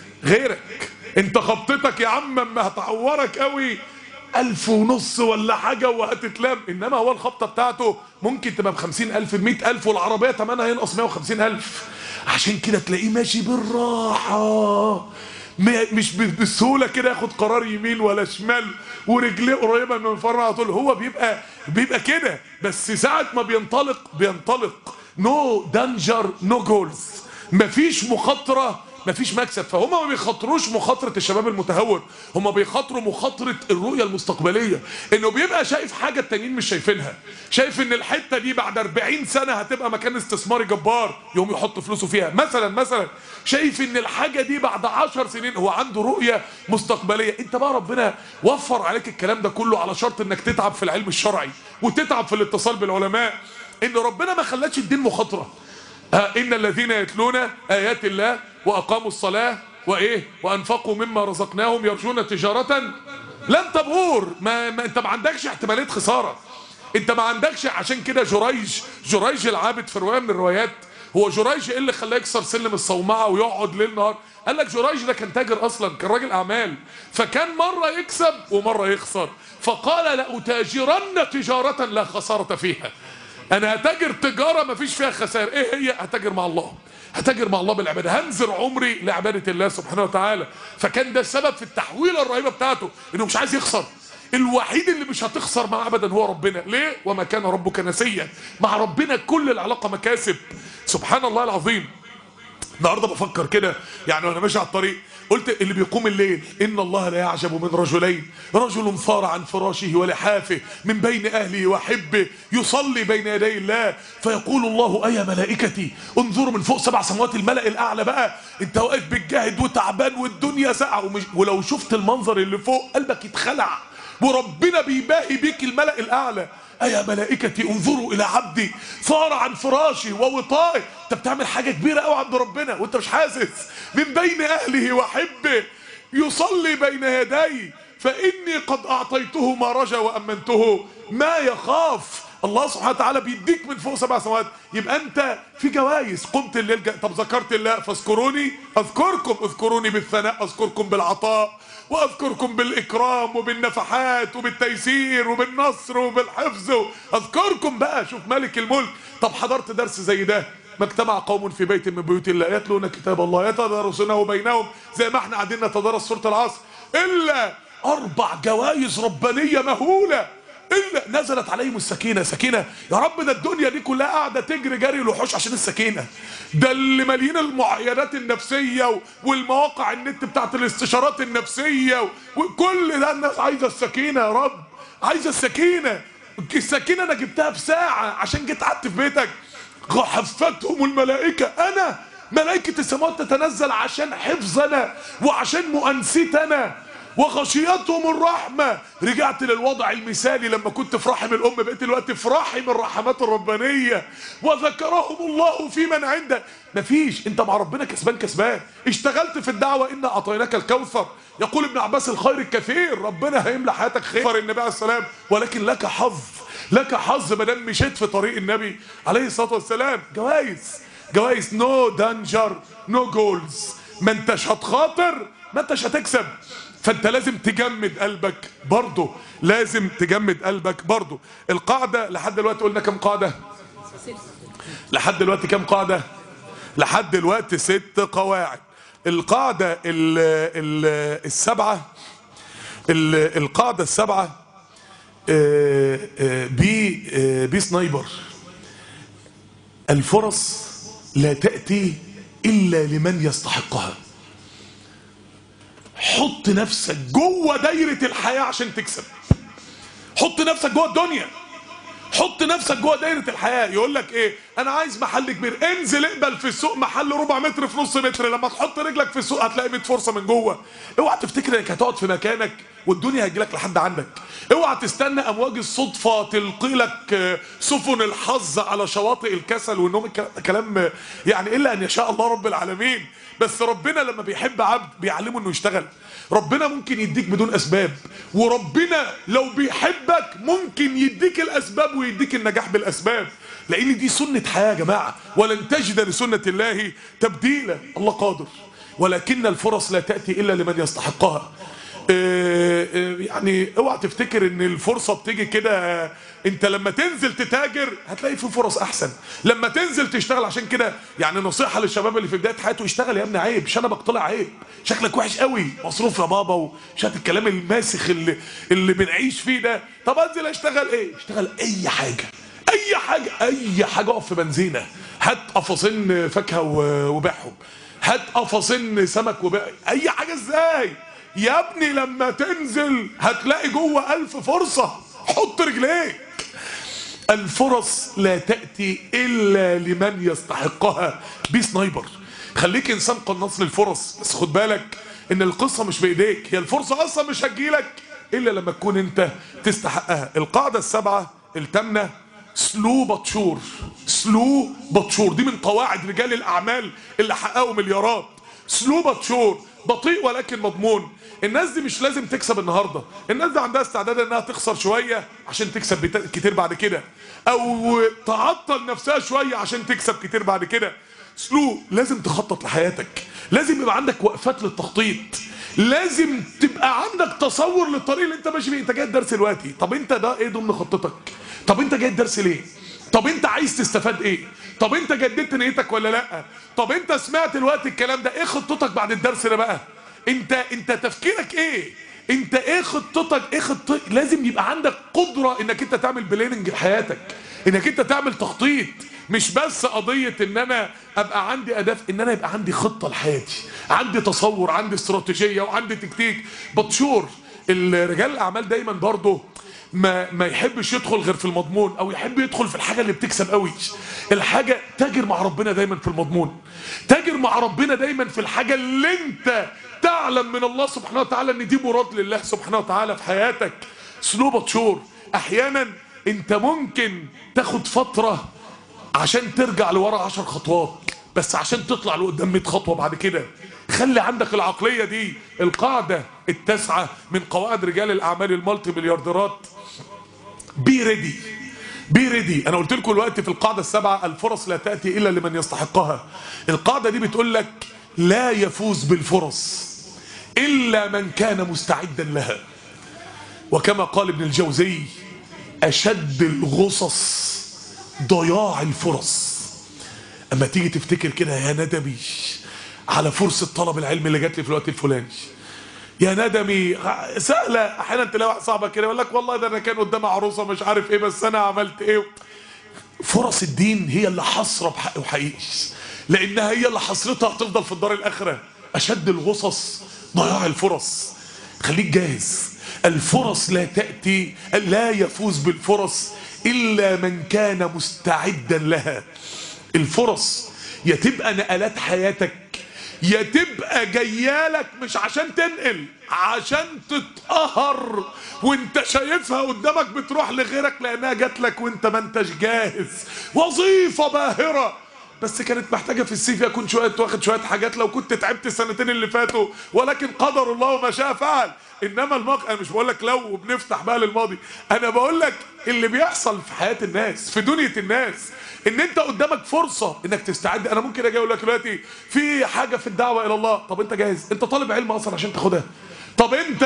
غيرك انت خبطتك يا عم اما هتعورك قوي 1,500 ولا حاجة وهتتلم، إنما هو الخبطة بتاعته ممكن تبقى ب50,000 ب100,000، والعربية تمنها ينقص 150,000. عشان كده تلاقيه ماشي بالراحة، مش بالسهولة كده ياخد قرار يمين ولا شمال ورجليه قريبة من الفرع على طول. هو بيبقى كده، بس ساعة ما بينطلق نو دانجر نو جولز، مفيش مخاطرة مفيش مكسب. فهم ما بيخاطروش مخاطره الشباب المتهور، هم بيخاطروا مخاطره الرؤيه المستقبليه، انه بيبقى شايف حاجه التانيين مش شايفينها، شايف ان الحته دي بعد 40 سنه هتبقى مكان استثماري جبار يقوم يحط فلوسه فيها مثلا شايف ان الحاجه دي بعد 10 سنين، هو عنده رؤيه مستقبليه. انت بقى ربنا وفر عليك الكلام ده كله على شرط انك تتعب في العلم الشرعي وتتعب في الاتصال بالعلماء، ان ربنا ما خلاش الدين مخاطره. إن الذين يتلون آيات الله وأقاموا الصلاة وأنفقوا مما رزقناهم يرجون تجارة لن تبور. أنت ما عندكش احتمالية خسارة، أنت ما عندكش. عشان كده جريج العابد في رواية من الروايات، هو جريج إيه اللي خلاه يكسر سلم الصومعة ويقعد ليل نهار؟ قال لك جريج ده كان تاجر أصلا، كان راجل أعمال، فكان مرة يكسب ومرة يخسر، فقال لأتاجرن تجارة لا خسارة فيها. انا هتاجر تجاره ما فيش فيها خسائر. ايه هي؟ هتاجر مع الله، هتاجر مع الله بالعباده، هنذر عمري لعباده الله سبحانه وتعالى. فكان ده السبب في التحويله الرهيبه بتاعته، انه مش عايز يخسر. الوحيد اللي مش هتخسر معاه ابدا هو ربنا. ليه؟ وما كان ربك نسيا. مع ربنا كل العلاقه مكاسب، سبحان الله العظيم. النهارده بفكر كده يعني وانا ماشي على الطريق، قلت اللي بيقوم الليل ان الله لا يعجب من رجلين، رجل صار عن فراشه ولحافه من بين اهله وحبه يصلي بين يدي الله فيقول الله ايا ملائكتي انظروا من فوق 7 سماوات الملأ الاعلى بقى، انت واقف بتجاهد وتعبان والدنيا ساقعه ولو شفت المنظر اللي فوق قلبك يتخلع، وربنا بيباهي بيك الملأ الاعلى. أيا ملائكتي انظروا إلى عبدي صار عن فراشي ووطائي. أنت بتعمل حاجة كبيرة قوي عند ربنا وأنت مش حاسس. من بين أهله وحبه يصلي بين يدي فإني قد أعطيته ما رجا وأمنته ما يخاف. الله سبحانه وتعالى بيديك من فوق 7 سماوات، يبقى أنت في جوائز. قمت الليل طب ذكرت الله فاذكروني أذكركم، اذكروني بالثناء أذكركم بالعطاء واذكركم بالاكرام وبالنفحات وبالتيسير وبالنصر وبالحفظ، اذكركم بقى. شوف ملك الملك. طب حضرت درس زي ده، ما اجتمع قوم في بيت من بيوت الله يتلون كتاب الله يتدارسونه بينهم زي ما احنا قاعدين نتدارس سوره العصر، الا 4 جوائز ربانيه مهوله الا نزلت عليهم السكينه. سكينه يا رب، ده الدنيا دي كلها قاعده تجري جري الوحوش عشان السكينه، ده اللي مالين المعاينات النفسيه والمواقع النت بتاعت الاستشارات النفسيه وكل ده الناس عايزه السكينه يا رب، عايزه السكينه. السكينه انا جبتها في ساعه عشان جيت قعدت في بيتك. حفتهم الملائكه، انا ملائكه السماوات تتنزل عشان حفظنا وعشان مؤنستنا وغشيتهم الرحمة. رجعت للوضع المثالي لما كنت في رحم الأم، بقيت الوقت في رحم الرحمات الربانية. وذكرهم الله في من عنده. مفيش، انت مع ربنا كسبان. اشتغلت في الدعوة إنا أعطيناك الكوثر، يقول ابن عباس الخير الكثير، ربنا هيملى حياتك خير. النبي عليه السلام ولكن لك حظ ما دام مشيت في طريق النبي عليه الصلاة والسلام. جوائز جوائز نو دانجر نو جولز. ما انتش هتخاطر ما انتش هتكسب. فانت لازم تجمد قلبك برضه، لازم تجمد قلبك برضه. القاعدة لحد دلوقتي قلنا كم قاعدة؟ لحد دلوقتي كم قاعدة؟ لحد دلوقتي 6 قواعد. القاعدة السبعة، القاعدة السبعة بي سنايبر: الفرص لا تأتي إلا لمن يستحقها. حط نفسك جوه دايرة الحياة عشان تكسب. حط نفسك جوه الدنيا، حط نفسك جوه دايرة الحياة. يقول لك ايه؟ انا عايز محل كبير. انزل اقبل في السوق محل ربع متر في نص متر، لما تحط رجلك في السوق هتلاقي 100 فرصة من جوه. اوعى تفتكر انك هتقعد في مكانك والدنيا هتجيلك لحد عندك. اوعى تستنى امواج الصدفة تلقي لك سفن الحظ على شواطئ الكسل والنوم. كلام يعني الا ان يشاء الله رب العالمين. بس ربنا لما بيحب عبد بيعلمه انه يشتغل. ربنا ممكن يديك بدون اسباب، وربنا لو بيحبك ممكن يديك الاسباب ويديك النجاح بالاسباب، لان دي سنة حياة يا جماعة. ولن تجد لسنة الله تبديلا. الله قادر، ولكن الفرص لا تأتي الا لمن يستحقها. يعني اوعى تفتكر ان الفرصة بتيجي كده. انت لما تنزل تتاجر هتلاقي في فرص احسن، لما تنزل تشتغل. عشان كده يعني نصيحة للشباب اللي في بداية حياته: اشتغل يا ابني، عيب شنبك طلع، عيب شكلك وحش قوي، مصروف يا بابا، وشات الكلام الماسخ اللي بنعيش فيه ده. طب انزل اشتغل ايه؟ اشتغل اي حاجة، اي حاجة، اي حاجة. اقف في بنزينة، هات قفصين فاكهة وبيعهم، هات قفصين سمك وبيع، اي حاجة. ازاي يا ابني؟ لما تنزل هتلاقي جوه 1000 فرصة. حط رجليك. الفرص لا تأتي إلا لمن يستحقها. بي سنايبر: خليك إنسان قناص للفرص، بس خد بالك إن القصة مش بإيديك. هي الفرصة أصلا مش هتجيلك إلا لما تكون أنت تستحقها. القاعدة السبعة الثامنة: سلو بطشور. سلو بطشور دي من قواعد رجال الأعمال اللي حققوا مليارات. سلو بطشور، بطيء ولكن مضمون. الناس دي مش لازم تكسب النهارده، الناس دي عندها استعداد انها تخسر شويه عشان تكسب كتير بعد كده، او تعطل نفسها شويه عشان تكسب كتير بعد كده. سلو، لازم تخطط لحياتك، لازم يبقى عندك وقفات للتخطيط، لازم تبقى عندك تصور للطريق اللي انت ماشي فيه. انت جاي الدرس دلوقتي، طب انت ده ايه ضمن خطتك؟ طب انت جاي الدرس ليه؟ طب انت عايز تستفاد ايه؟ طب انت جددت نيتك ولا لا؟ طب انت سمعت الوقت الكلام ده، ايه خطتك بعد الدرس ده بقى؟ انت تفكيرك ايه؟ انت ايه خطتك؟ ايه خطتك؟ لازم يبقى عندك قدرة انك انت تعمل بلاننج لحياتك، انك انت تعمل تخطيط. مش بس قضية ان انا ابقى عندي اهداف، ان انا يبقى عندي خطة لحياتي، عندي تصور، عندي استراتيجية، وعندي تكتيك. بطشور. الرجال الاعمال دايما برضه ما يحبش يدخل غير في المضمون، او يحب يدخل في الحاجة اللي بتكسب قوي. الحاجة تاجر مع ربنا دايما في المضمون، تاجر مع ربنا دايما في الحاجة اللي انت تعلم من الله سبحانه وتعالى ان دي مراد لله سبحانه وتعالى في حياتك. سلو بطشور. احيانا انت ممكن تاخد فترة عشان ترجع لورا 10 خطوات، بس عشان تطلع لقدام 100 خطوة بعد كده. خلي عندك العقلية دي. القاعدة التاسعة من قواعد رجال الاعمال المالتي مليارديرات: بي ريدي. بي ريدي. انا قلت لكم دلوقتي في القاعدة السبعة: الفرص لا تأتي الا لمن يستحقها. القاعدة دي بتقول لك لا يفوز بالفرص إلا من كان مستعدا لها. وكما قال ابن الجوزي: أشد الغصص ضياع الفرص. أما تيجي تفتكر كده يا ندمي على فرصة طلب العلم اللي جات لي في الوقت الفلاني، يا ندمي. سهلة أحيانا تلاقي واحد صاحبك كده يقول لك: والله ده أنا كان قدامي عروسة مش عارف إيه بس أنا عملت إيه. فرص الدين هي اللي حسرة بحق وحقيقي، لأنها هي اللي حسرتها هتفضل في الدار الآخرة. أشد الغصص ضياع الفرص. خليك جاهز. الفرص لا تأتي، لا يفوز بالفرص إلا من كان مستعدا لها. الفرص يا تبقى نقلات حياتك، يا تبقى جيالك مش عشان تنقل، عشان تتقهر وانت شايفها قدامك بتروح لغيرك لانها جات لك وانت ما انتش جاهز. وظيفة باهرة بس كانت محتاجه في السي في اكون شويه واخد شويه حاجات لو كنت تعبت السنتين اللي فاتوا، ولكن قدر الله وما شاء فعل. انما الموقع، انا مش بقول لك لو بنفتح بقى للماضي، انا بقول لك اللي بيحصل في حياه الناس، في دنيا الناس، ان انت قدامك فرصه انك تستعد. انا ممكن اجي اقول لك دلوقتي في حاجه في الدعوه الى الله، طب انت جاهز؟ انت طالب علم اصلا عشان تاخدها؟ طب انت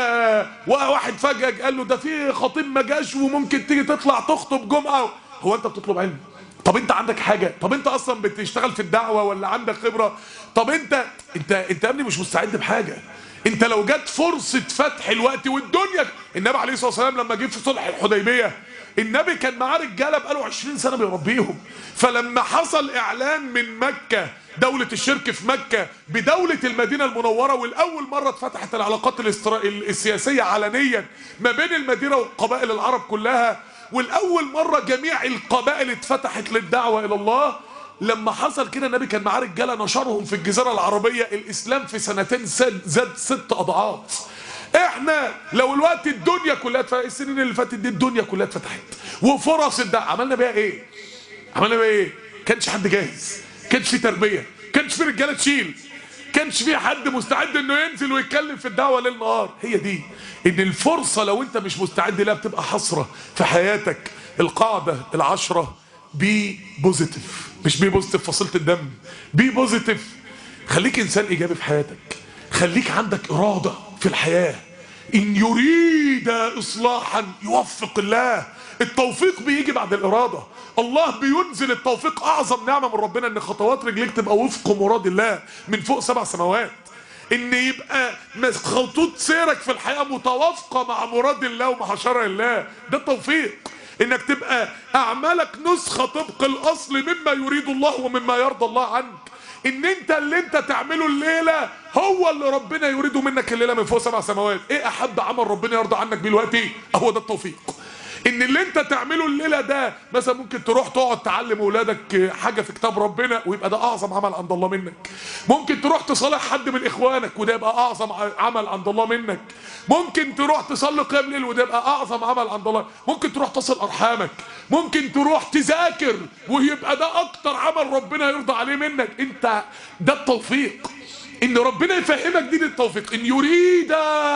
واحد فجأة قال له ده في خطيب ما جاش وممكن تيجي تطلع تخطب جمعه، هو انت بتطلب علم؟ طب انت عندك حاجه؟ طب انت اصلا بتشتغل في الدعوه ولا عندك خبره؟ طب انت يا ابني مش مستعد بحاجه. انت لو جت فرصه فتح الوقت والدنيا، النبي عليه الصلاه والسلام لما جه في صلح الحديبيه النبي كان معاه رجاله بقاله 20 سنه بيربيهم، فلما حصل اعلان من مكه دولة الشرك في مكة بدولة المدينة المنورة، والأول مرة اتفتحت العلاقات السياسية علنيا ما بين المدينة وقبائل العرب كلها، والأول مرة جميع القبائل اتفتحت للدعوة إلى الله. لما حصل كده النبي كان معاه رجالة نشرهم في الجزيرة العربية، الإسلام في سنتين زاد 6 أضعاف. احنا لو الوقت الدنيا كلها اتفتحت، السنين اللي فاتت دي الدنيا كلها اتفتحت وفرص الدعوة، عملنا بيها ايه؟ عملنا بيها ايه؟ كانش حد جاهز، كانش في تربيه، كانش في رجاله تشيل، كانش في حد مستعد انه ينزل ويتكلم في الدعوه ليل نهار. هي دي ان الفرصه لو انت مش مستعد لها بتبقى حسره في حياتك. القاعده ال10 بي بوزيتيف، مش بي بوزيتيف فصيله الدم، بي بوزيتيف. خليك انسان ايجابي في حياتك، خليك عندك اراده في الحياه. ان يريد اصلاحا يوفق الله. التوفيق بيجي بعد الاراده، الله بينزل التوفيق. اعظم نعمه من ربنا ان خطوات رجليك تبقى وفق مراد الله من فوق 7 سماوات، ان يبقى خطوط سيرك في الحياه متوافقه مع مراد الله ومع شرع الله. ده التوفيق، انك تبقى اعمالك نسخه طبق الاصل مما يريد الله ومما يرضى الله عنك. ان انت اللي انت تعمله الليله هو اللي ربنا يريده منك الليله من فوق 7 سماوات. ايه احب عمل ربنا يرضى عنك بيه دلوقتي؟ هو ده التوفيق. ان اللي انت تعمله الليله ده، مثلا ممكن تروح تقعد تعلم اولادك حاجه في كتاب ربنا ويبقى ده اعظم عمل عند الله منك. ممكن تروح تصالح حد من اخوانك وده يبقى اعظم عمل عند الله منك. ممكن تروح تصلي قيام ليل وده يبقى اعظم عمل عند الله. ممكن تروح تصل ارحامك، ممكن تروح تذاكر ويبقى ده اكتر عمل ربنا يرضى عليه منك. انت ده التوفيق، ان ربنا يفهمك دين التوفيق. ان يريد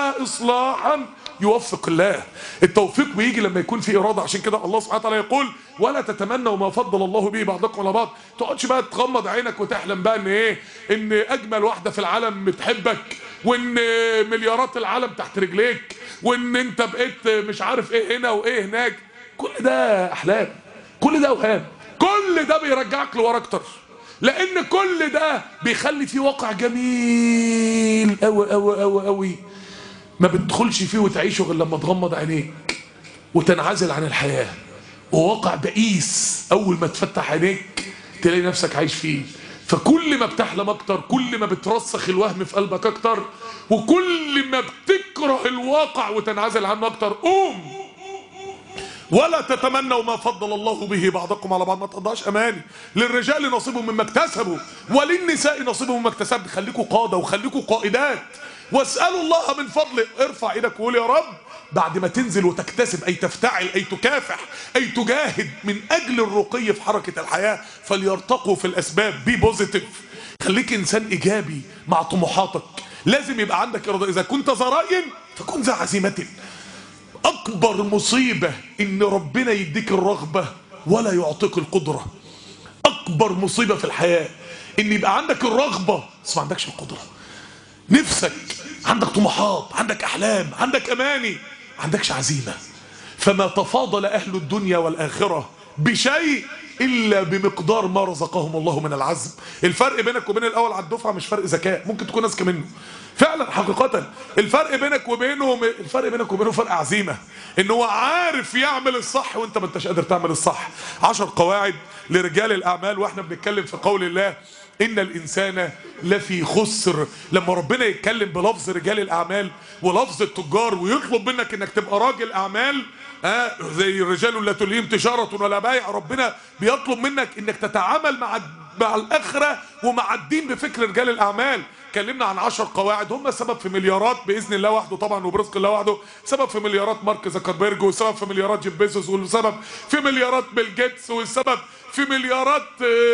اصلاحا يوفق الله. التوفيق بيجي لما يكون في اراده. عشان كده الله سبحانه وتعالى يقول ولا تتمنوا ما فضل الله به بعضكم على بعض. ما تقعدش بقى تغمض عينك وتحلم بقى ان ايه، ان اجمل واحده في العالم بتحبك، وان مليارات العالم تحت رجليك، وان انت بقيت مش عارف ايه هنا وايه هناك. كل ده احلام، كل ده اوهام، كل ده بيرجعك لورا اكتر، لان كل ده بيخلي فيه واقع جميل قوي قوي قوي قوي ما بتدخلش فيه وتعيشه غير لما تغمض عينيك وتنعزل عن الحياة. وواقع بئيس اول ما تفتح عينيك تلاقي نفسك عايش فيه. فكل ما بتحلم اكتر، كل ما بترسخ الوهم في قلبك اكتر، وكل ما بتكره الواقع وتنعزل عنه اكتر. قوم ولا تتمنوا ما فضل الله به بعضكم على بعض. ما تقضاش اماني. للرجال نصيب مما اكتسبوا وللنساء نصيب مما اكتسبن. خليكوا قاده وخليكوا قائدات، واسالوا الله من فضله. ارفع ايدك وقول يا رب بعد ما تنزل وتكتسب، اي تفتعل، اي تكافح، اي تجاهد من اجل الرقي في حركه الحياه، فليرتقوا في الاسباب. بي بوزيتيف، خليك انسان ايجابي مع طموحاتك. لازم يبقى عندك اراده. اذا كنت ذا راي فكن ذا عزيمه. اكبر مصيبه ان ربنا يديك الرغبه ولا يعطيك القدره. اكبر مصيبه في الحياه ان يبقى عندك الرغبه بس ما عندكش القدره. نفسك، عندك طموحات، عندك احلام، عندك اماني، ما عندكش عزيمه. فما تفاضل اهل الدنيا والاخره بشيء الا بمقدار ما رزقهم الله من العزم. الفرق بينك وبين الاول على الدفعه مش فرق ذكاء، ممكن تكون اذكى منه فعلا حقيقه. الفرق بينك وبينه فرق عزيمه، ان هو عارف يعمل الصح وانت ما انتش قادر تعمل الصح. 10 قواعد لرجال الاعمال واحنا بنتكلم في قول الله ان الانسان لفي خسر. لما ربنا يتكلم بلفظ رجال الاعمال ولفظ التجار ويطلب منك انك تبقى راجل اعمال، زي الرجال لا تلهيهم تجاره ولا بيع، ربنا بيطلب منك انك تتعامل مع مع الاخره ومعدين بفكر رجال الاعمال. اتكلمنا عن 10 قواعد هم سبب في مليارات باذن الله وحده طبعا وبرزق الله وحده، سبب في مليارات مارك زكربيرج، وسبب في مليارات جيف بيزوس، والسبب في مليارات بيل جيتس، والسبب في مليارات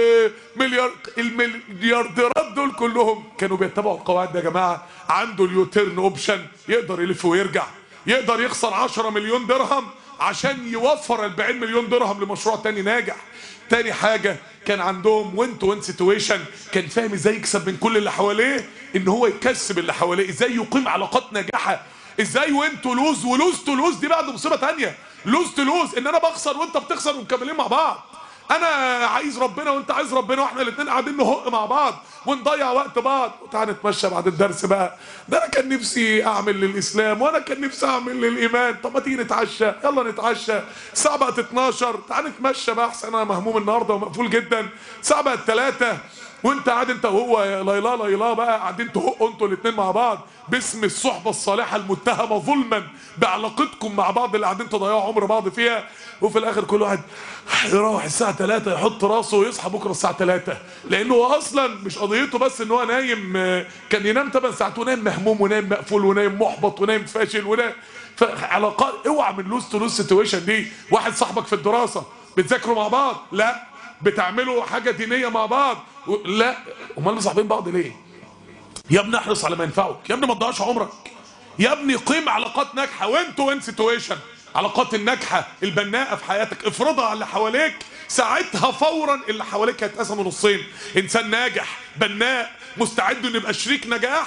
المليارديرات دول كلهم كانوا بيتبعوا القواعد دي يا جماعه. عنده اليوتيرن اوبشن، يقدر يلف ويرجع، يقدر يخسر 10 مليون درهم عشان يوفر 40 مليون درهم لمشروع تاني ناجح. تاني حاجة كان عندهم وين سيتويشن، كان فاهم ازاي يكسب من كل اللي حواليه، ان هو يكسب اللي حواليه، ازاي يقيم علاقات ناجحة، ازاي وين تو لوز ولوز تو لوز. دي بعد مصيبة تانية، لوز تو لوز ان انا بخسر وانت بتخسر ومكملين مع بعض. انا عايز ربنا وانت عايز ربنا واحنا الاثنين قاعدين نهق مع بعض ونضيع وقت بعض. وتعال نتمشى بعد الدرس بقى، ده انا كان نفسي اعمل للاسلام وانا كان نفسي اعمل للايمان، طب ما تيجي نتعشى، يلا نتعشى. الساعه بقت 12، تعال نتمشى بقى احسن، انا مهموم النهارده ومقفول جدا. الساعه بقت 3 وانت قاعد انت وهو ليلى بقى قاعدين تهقوا انتوا الاثنين مع بعض باسم الصحبه الصالحه المتهمه ظلما بعلاقتكم مع بعض اللي قاعدين تضيعوا عمر بعض فيها. وفي الاخر كل واحد يروح الساعه 3 يحط راسه ويصحى بكره الساعه 3، لانه هو اصلا مش قضيته بس ان هو نايم، كان ينام 8 ساعات ونايم مهموم ونايم مقفول ونايم محبط ونايم فاشل ونايم. فعلاقات اوعى من لوز تو لوز سيتويشن دي. واحد صاحبك في الدراسه بتذاكروا مع بعض؟ لا. بتعملوا حاجه دينيه مع بعض؟ لا. امال مصاحبين بعض ليه؟ يا ابني احرص على ما ينفعك، يا ابني ما تضيعش عمرك، يا ابني قيم علاقات ناجحه وين سيتويشن. علاقات الناجحه البناءه في حياتك افرضها على اللي حواليك، ساعتها فورا اللي حواليك هيتقسموا نصين. انسان ناجح بناء مستعد انه يبقى شريك نجاح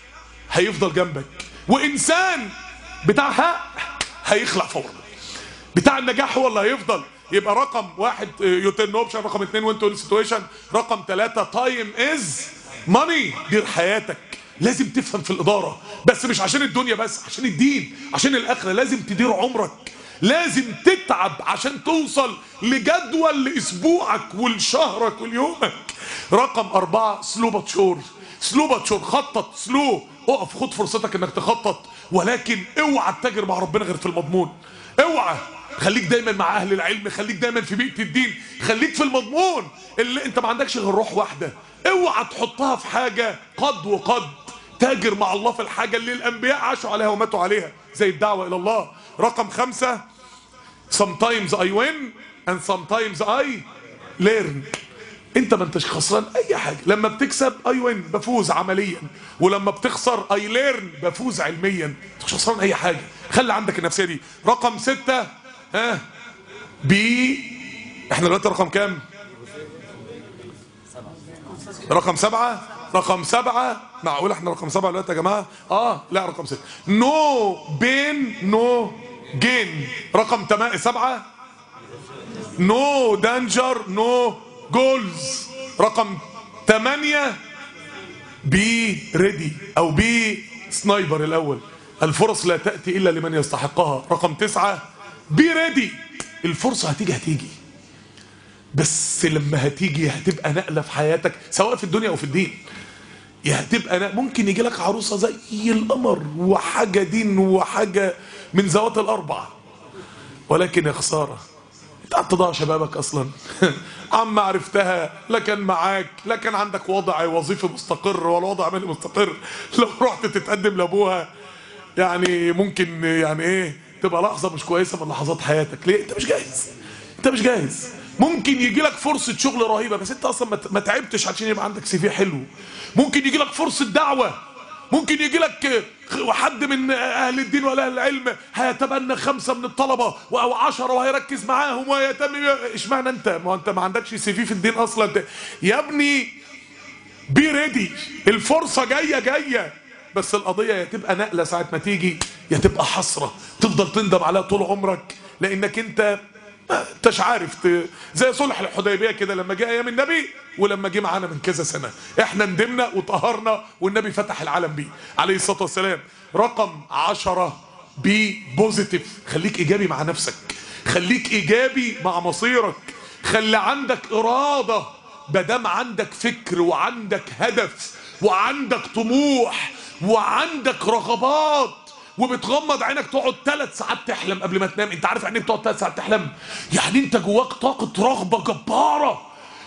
هيفضل جنبك، وانسان بتاع حق هيخلع فورا. بتاع النجاح هو اللي هيفضل. يبقى رقم 1 يوتيرن اوبشن، رقم 2 وين سيتويشن، رقم 3 تايم از ماني. دير حياتك، لازم تفهم في الإدارة، بس مش عشان الدنيا بس، عشان الدين، عشان الآخرة. لازم تدير عمرك، لازم تتعب عشان توصل لجدول لأسبوعك ولشهرك وليومك. رقم 4 سلو باتشور. خطط سلو، اقف خد فرصتك انك تخطط، ولكن اوعى تتاجر مع ربنا غير في المضمون. اوعى، خليك دايما مع اهل العلم، خليك دايما في بيئة الدين، خليك في المضمون اللي انت ما عندكش غير روح واحدة. اوعى تحطها في حاجة قد وقد. تاجر مع الله في الحاجة اللي الانبياء عاشوا عليها وماتوا عليها، زي الدعوة الى الله. رقم 5 sometimes I win and sometimes I learn. انت ما انتش خسران اي حاجة. لما بتكسب I win بفوز عمليا، ولما بتخسر I learn بفوز علميا. مش خسران اي حاجة، خلي عندك النفسية دي. رقم 6 احنا دلوقتي رقم كام؟ رقم 7. رقم 7 معقول احنا رقم 7 دلوقتي يا جماعه؟ لا رقم 6 نو بين نو جين. رقم 7 نو دانجر نو جولز. رقم 8 بي ريدي او بي سنايبر الاول، الفرص لا تاتي الا لمن يستحقها. رقم 9 بي ريدي، الفرصه هتيجي بس لما هتيجي هتبقى نقله في حياتك سواء في الدنيا او في الدين. يا هتبقى ممكن يجي لك عروسه زي القمر وحاجه دين وحاجه من ذوات الاربع، ولكن يا خساره انت هتضيع شبابك اصلا. عم عرفتها، لا كان معاك، لا كان عندك وضع وظيفي مستقر ولا وضع عملي مستقر. لو رحت تتقدم لابوها يعني ممكن يعني ايه تبقى لحظه مش كويسه من لحظات حياتك. ليه؟ انت مش جاهز. ممكن يجي لك فرصه شغل رهيبه بس انت اصلا ما تعبتش عشان يبقى عندك سي في حلو. ممكن يجي لك فرصه دعوه، ممكن يجي لك حد من اهل الدين ولا اهل العلم هيتبنى 5 من الطلبه او 10 وهيركز معاهم ويتم. اشمعنى انت؟ ما انت ما عندكش سي في الدين اصلا. يا ابني بي ريدي، الفرصه جايه بس القضيه يا تبقى نقله ساعه ما تيجي يا تبقى حسره تفضل تندم عليها طول عمرك، لانك انت انتش عارف زي صلح الحديبيه كده لما جه ايام النبي ولما جه معانا من كذا سنه. احنا ندمنا وطهرنا والنبي فتح العالم بيه عليه الصلاه والسلام. رقم 10 بي بوزيتيف، خليك ايجابي مع نفسك، خليك ايجابي مع مصيرك، خلي عندك اراده. مادام عندك فكر وعندك هدف وعندك طموح وعندك رغبات وبتغمض عينك تقعد 3 ساعات تحلم قبل ما تنام. انت عارف يعني ايه بتقعد 3 ساعات تحلم؟ يعني انت جواك طاقة رغبة جبارة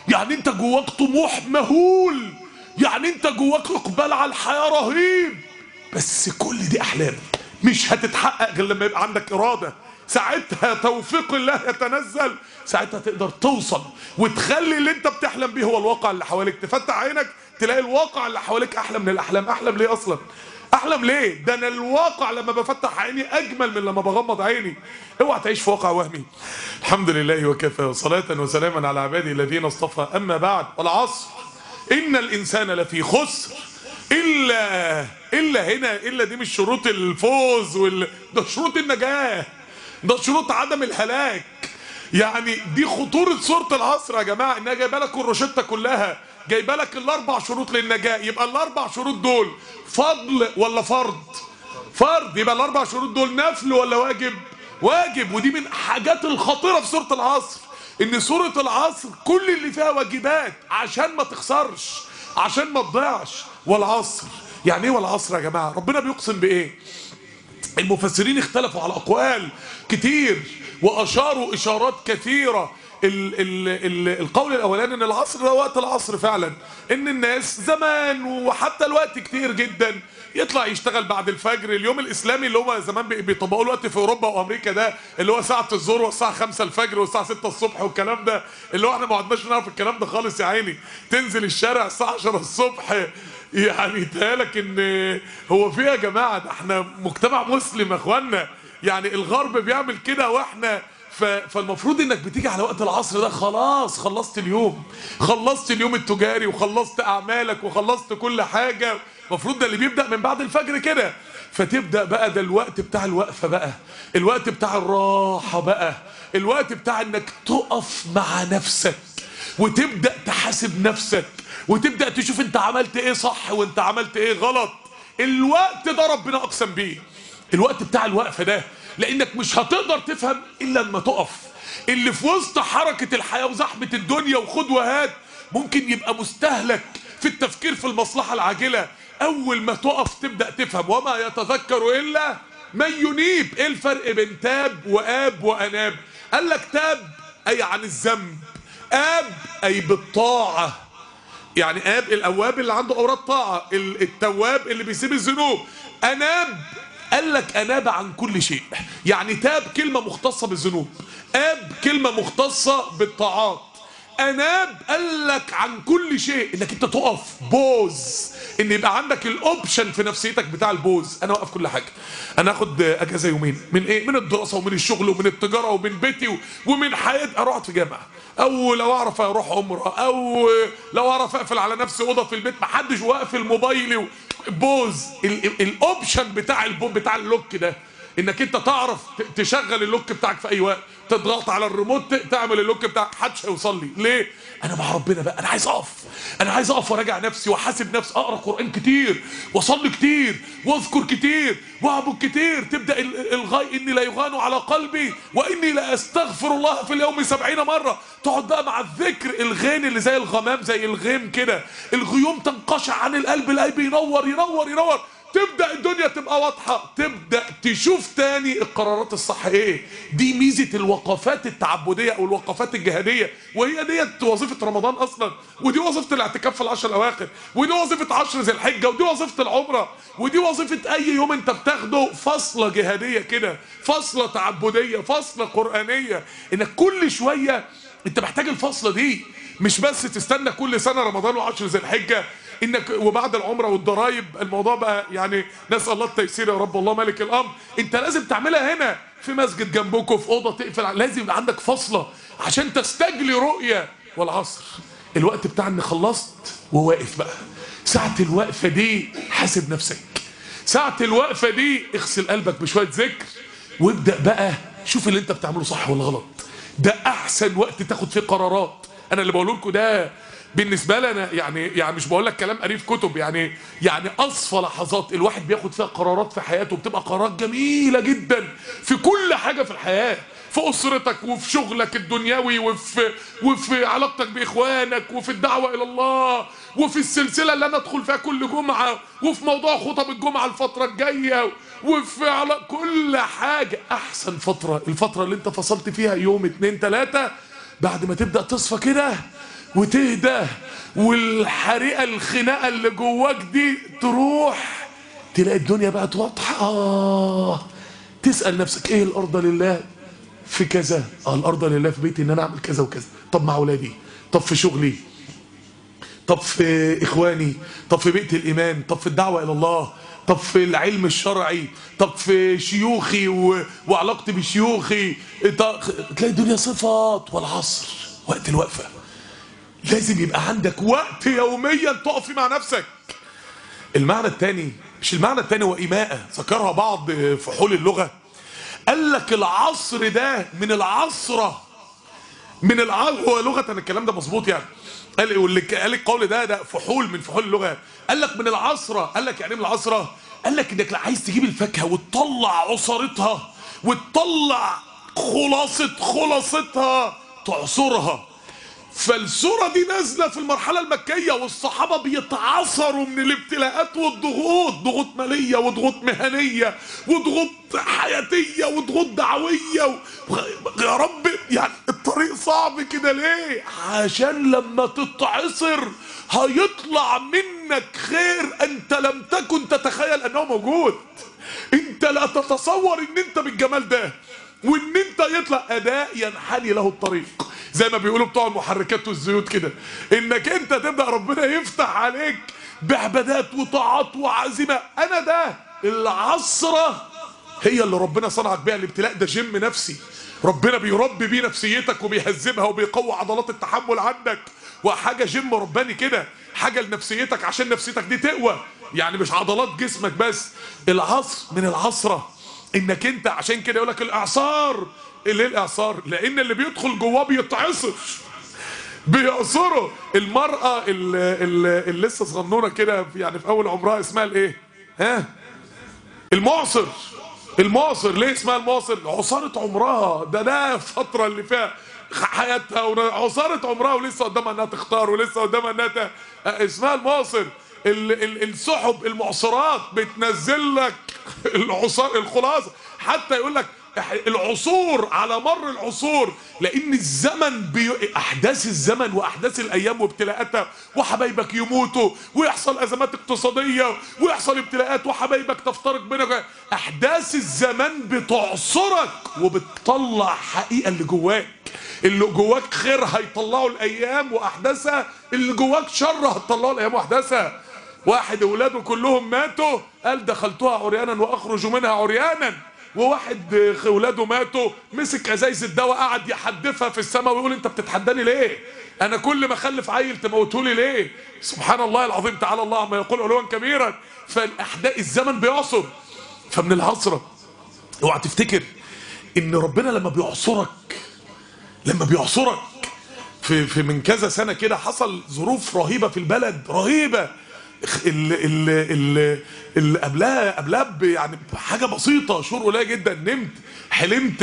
يعني انت جواك طموح مهول، يعني انت جواك اقبال على الحياة رهيب، بس كل دي احلام مش هتتحقق غير لما يبقى عندك اراده. ساعتها توفيق الله يتنزل، ساعتها تقدر توصل وتخلي اللي انت بتحلم بيه هو الواقع اللي حواليك. تفتح عينك تلاقي الواقع اللي حواليك احلى من الاحلام. احلم ليه اصلا؟ احلم ليه؟ ده انا الواقع لما بفتح عيني اجمل من لما بغمض عيني. اوعى تعيش في واقع وهمي. الحمد لله وكفى، وصلاة وسلاما على عباده الذين اصطفى، اما بعد. والعصر ان الانسان لفي خسر الا هنا، الا دي مش شروط الفوز ده شروط النجاة، ده شروط عدم الهلاك. يعني دي خطورة سورة العصر يا جماعة، انها جايبه لك الروشتة كلها، جايبه لك الاربع شروط للنجاة. يبقى الاربع شروط دول فضل ولا فرض؟ فرض. يبقى الاربع شروط دول نفل ولا واجب؟ واجب. ودي من حاجات الخطيرة في سورة العصر، ان سورة العصر كل اللي فيها واجبات عشان ما تخسرش، عشان ما تضيعش. والعصر يعني ايه والعصر يا جماعة؟ ربنا بيقسم بايه؟ المفسرين اختلفوا على اقوال كتير واشاروا اشارات كثيرة. القول الاولاني ان العصر ده وقت العصر فعلا، ان الناس زمان وحتى الوقت كتير جدا يطلع يشتغل بعد الفجر. اليوم الاسلامي اللي هو زمان بيطبقوا الوقت في اوروبا وامريكا، ده اللي هو ساعة الظهر والساعة 5 الفجر والساعة 6 الصبح والكلام ده، اللي هو احنا ما عدناش نعرف الكلام ده خالص يا عيني. تنزل الشارع الساعة 10 الصبح، يعني يتهيألك ان هو في يا جماعة، ده احنا مجتمع مسلم يا اخوانا، يعني الغرب بيعمل كده واحنا فالمفروض انك بتيجي على وقت العصر ده خلاص خلصت اليوم، خلصت اليوم التجاري وخلصت اعمالك وخلصت كل حاجة. المفروض ده اللي بيبدأ من بعد الفجر كده، فتبدأ بقى ده الوقت بتاع الوقفة بقى، الوقت بتاع الراحة بقى، الوقت بتاع انك تقف مع نفسك وتبدأ تحاسب نفسك وتبدأ تشوف انت عملت ايه صح وانت عملت ايه غلط. الوقت ده ربنا اقسم بيه، الوقت بتاع الوقفة ده، لانك مش هتقدر تفهم الا لما تقف. اللي في وسط حركة الحياة وزحمة الدنيا وخد وهات ممكن يبقى مستهلك في التفكير في المصلحة العاجلة. اول ما تقف تبدأ تفهم، وما يتذكر الا من ينيب. ايه الفرق بين تاب وآب وأناب؟ قال لك تاب اي عن الذنب، آب اي بالطاعة. يعني آب الأواب اللي عنده أوراد طاعة، التواب اللي بيسيب الذنوب. أناب قال لك أناب عن كل شيء، يعني تاب كلمة مختصة بالذنوب، آب كلمة مختصة بالطاعات. أناب قال لك عن كل شيء، انك انت تقف بوز، ان يبقى عندك الاوبشن في نفسيتك بتاع البوز. انا اوقف كل حاجه، انا اخد اجازه يومين من ايه؟ من الدراسه ومن الشغل ومن التجاره ومن بيتي ومن حياتي، اروح اقعد في جامعه، او لو اعرف اروح عمره، او لو اعرف اقفل على نفسي اوضه في البيت محدش واقفل موبايلي. بوز الاوبشن بتاع اللوك ده، انك انت تعرف تشغل اللوك بتاعك في اي وقت، تضغط على الريموت تعمل اللوك بتاعك، محدش هيوصل لي. ليه؟ انا مع ربنا بقى، انا عايز اقف، انا عايز اقف وراجع نفسي واحاسب نفسي، اقرا قران كتير واصلي كتير واذكر كتير واعبد كتير. تبدا الغاء اني لا يغان على قلبي واني لا استغفر الله في اليوم 70 مره. تقعد بقى مع الذكر، الغين اللي زي الغمام زي الغيم كده، الغيوم تنقشع عن القلب، القلب ينور ينور ينور، تبدأ الدنيا تبقى واضحة، تبدأ تشوف تاني القرارات الصح ايه. دي ميزة الوقفات التعبدية او الوقفات الجهادية، وهي ديت وظيفة رمضان اصلا، ودي وظيفة الاعتكاف في العشر الاواخر، ودي وظيفة 10 ذي الحجة، ودي وظيفة العمرة، ودي وظيفة اي يوم انت بتاخده فصلة جهادية كده، فصلة تعبدية، فصلة قرآنية. انك كل شوية انت محتاج الفصلة دي، مش بس تستنى كل سنة رمضان وعشر ذي الحجة انك وبعد العمره والضرايب. الموضوع بقى يعني نسال الله التيسير يا رب، الله مالك الامر. انت لازم تعملها هنا في مسجد جنبكم، في اوضه تقفل، لازم يبقى عندك فصله عشان تستجلي رؤيه. والعصر الوقت بتاع ان خلصت وواقف بقى، ساعه الوقفه دي حاسب نفسك، ساعه الوقفه دي اغسل قلبك بشويه ذكر، وابدا بقى شوف اللي انت بتعمله صح ولا غلط. ده احسن وقت تاخد فيه قرارات. انا اللي بقوله لكم ده بالنسبه لي انا، يعني مش بقول لك كلام قريب كتب، يعني اصفى لحظات الواحد بياخد فيها قرارات في حياته، بتبقى قرارات جميله جدا في كل حاجه في الحياه، في اسرتك وفي شغلك الدنيوي وفي علاقتك باخوانك وفي الدعوه الى الله وفي السلسله اللي انا ادخل فيها كل جمعه وفي موضوع خطب الجمعه الفتره الجايه وفي على كل حاجه. احسن فتره الفتره اللي انت فصلت فيها يوم 2 3 بعد ما تبدا تصفى كده، وتهدى، والحريقة الخناقة اللي جواك دي تروح، تلاقي الدنيا بقت واضحة. تسأل نفسك ايه الأرض لله في كذا؟ الأرض لله في بيتي ان انا اعمل كذا وكذا. طب مع اولادي، طب في شغلي، طب في اخواني، طب في بيئة الايمان، طب في الدعوة الى الله، طب في العلم الشرعي، طب في شيوخي وعلاقتي بشيوخي. تلاقي الدنيا صفات. والعصر وقت الوقفة. لازم يبقى عندك وقت يوميا تقف فيه مع نفسك. المعنى الثاني، مش المعنى الثاني، هو إيماءة ذكرها بعض فحول اللغة. قال لك العصر ده من العصرة، هو لغة الكلام ده مظبوط يعني. قال القول ده فحول من فحول اللغة. قال لك من العصرة. قال لك يعني من العصرة؟ قال لك انك عايز تجيب الفاكهة وتطلع عصارتها وتطلع خلاصتها تعصرها. فالسورة دي نازلة في المرحلة المكية، والصحابة بيتعصروا من الابتلاءات والضغوط، ضغوط مالية وضغوط مهنية وضغوط حياتية وضغوط دعوية يا رب يعني الطريق صعب كده ليه؟ عشان لما تتعصر هيطلع منك خير انت لم تكن تتخيل انه موجود. انت لا تتصور ان انت بالجمال ده، وان انت يطلع اداء ينحني له الطريق، زي ما بيقولوا بتوع المحركات والزيوت كده، انك انت تبدأ ربنا يفتح عليك بعبادات وطاعات وعزيمة. انا ده العصرة هي اللي ربنا صنعك بيها. الابتلاء ده جيم نفسي، ربنا بيربي بيه نفسيتك وبيهذبها وبيقوي عضلات التحمل عندك، وحاجة جيم رباني كده، حاجة لنفسيتك عشان نفسيتك دي تقوى، يعني مش عضلات جسمك بس. العصر من العصرة انك انت، عشان كده يقولك الاعصار. ليه الاعصار؟ لان اللي بيدخل جواه بيتعصر، بيعصره. المرأة اللي لسه صغنونة كده يعني في اول عمرها اسمها الايه؟ المعصر. ليه اسمها المعصر؟ عصارة عمرها، ده الفترة اللي فيها حياتها عصارة عمرها، ولسه قدامها انها تختار، ولسه قدامها انها اسمها المعصر. السحب المعصرات بتنزل لك الخلاصة. حتى يقول لك العصور على مر العصور، لان الزمن احداث الزمن واحداث الايام وابتلاءاتها، وحبايبك يموتوا ويحصل ازمات اقتصاديه ويحصل ابتلاءات وحبايبك تفترق بينك. احداث الزمن بتعصرك وبتطلع حقيقه اللي جواك. اللي جواك خير هيطلعوا الايام واحداثها، اللي جواك شر هتطلعوا الايام واحداثها. واحد اولاده كلهم ماتوا قال دخلتها عريانا واخرج منها عريانا، وواحد اولاده ماتوا مسك ازايز الدواء قعد يحدفها في السماء ويقول انت بتتحداني ليه؟ انا كل ما اخلف عيل تموتولي ليه؟ سبحان الله العظيم، تعالى الله عما يقول علوا كبيرا. فالاحداث الزمن بيعصر. فمن العصره اوعى تفتكر ان ربنا لما بيعصرك في من كذا سنه كده حصل ظروف رهيبه في البلد، رهيبه. اللي قبلها يعني حاجه بسيطه، شهور قليله جدا، نمت حلمت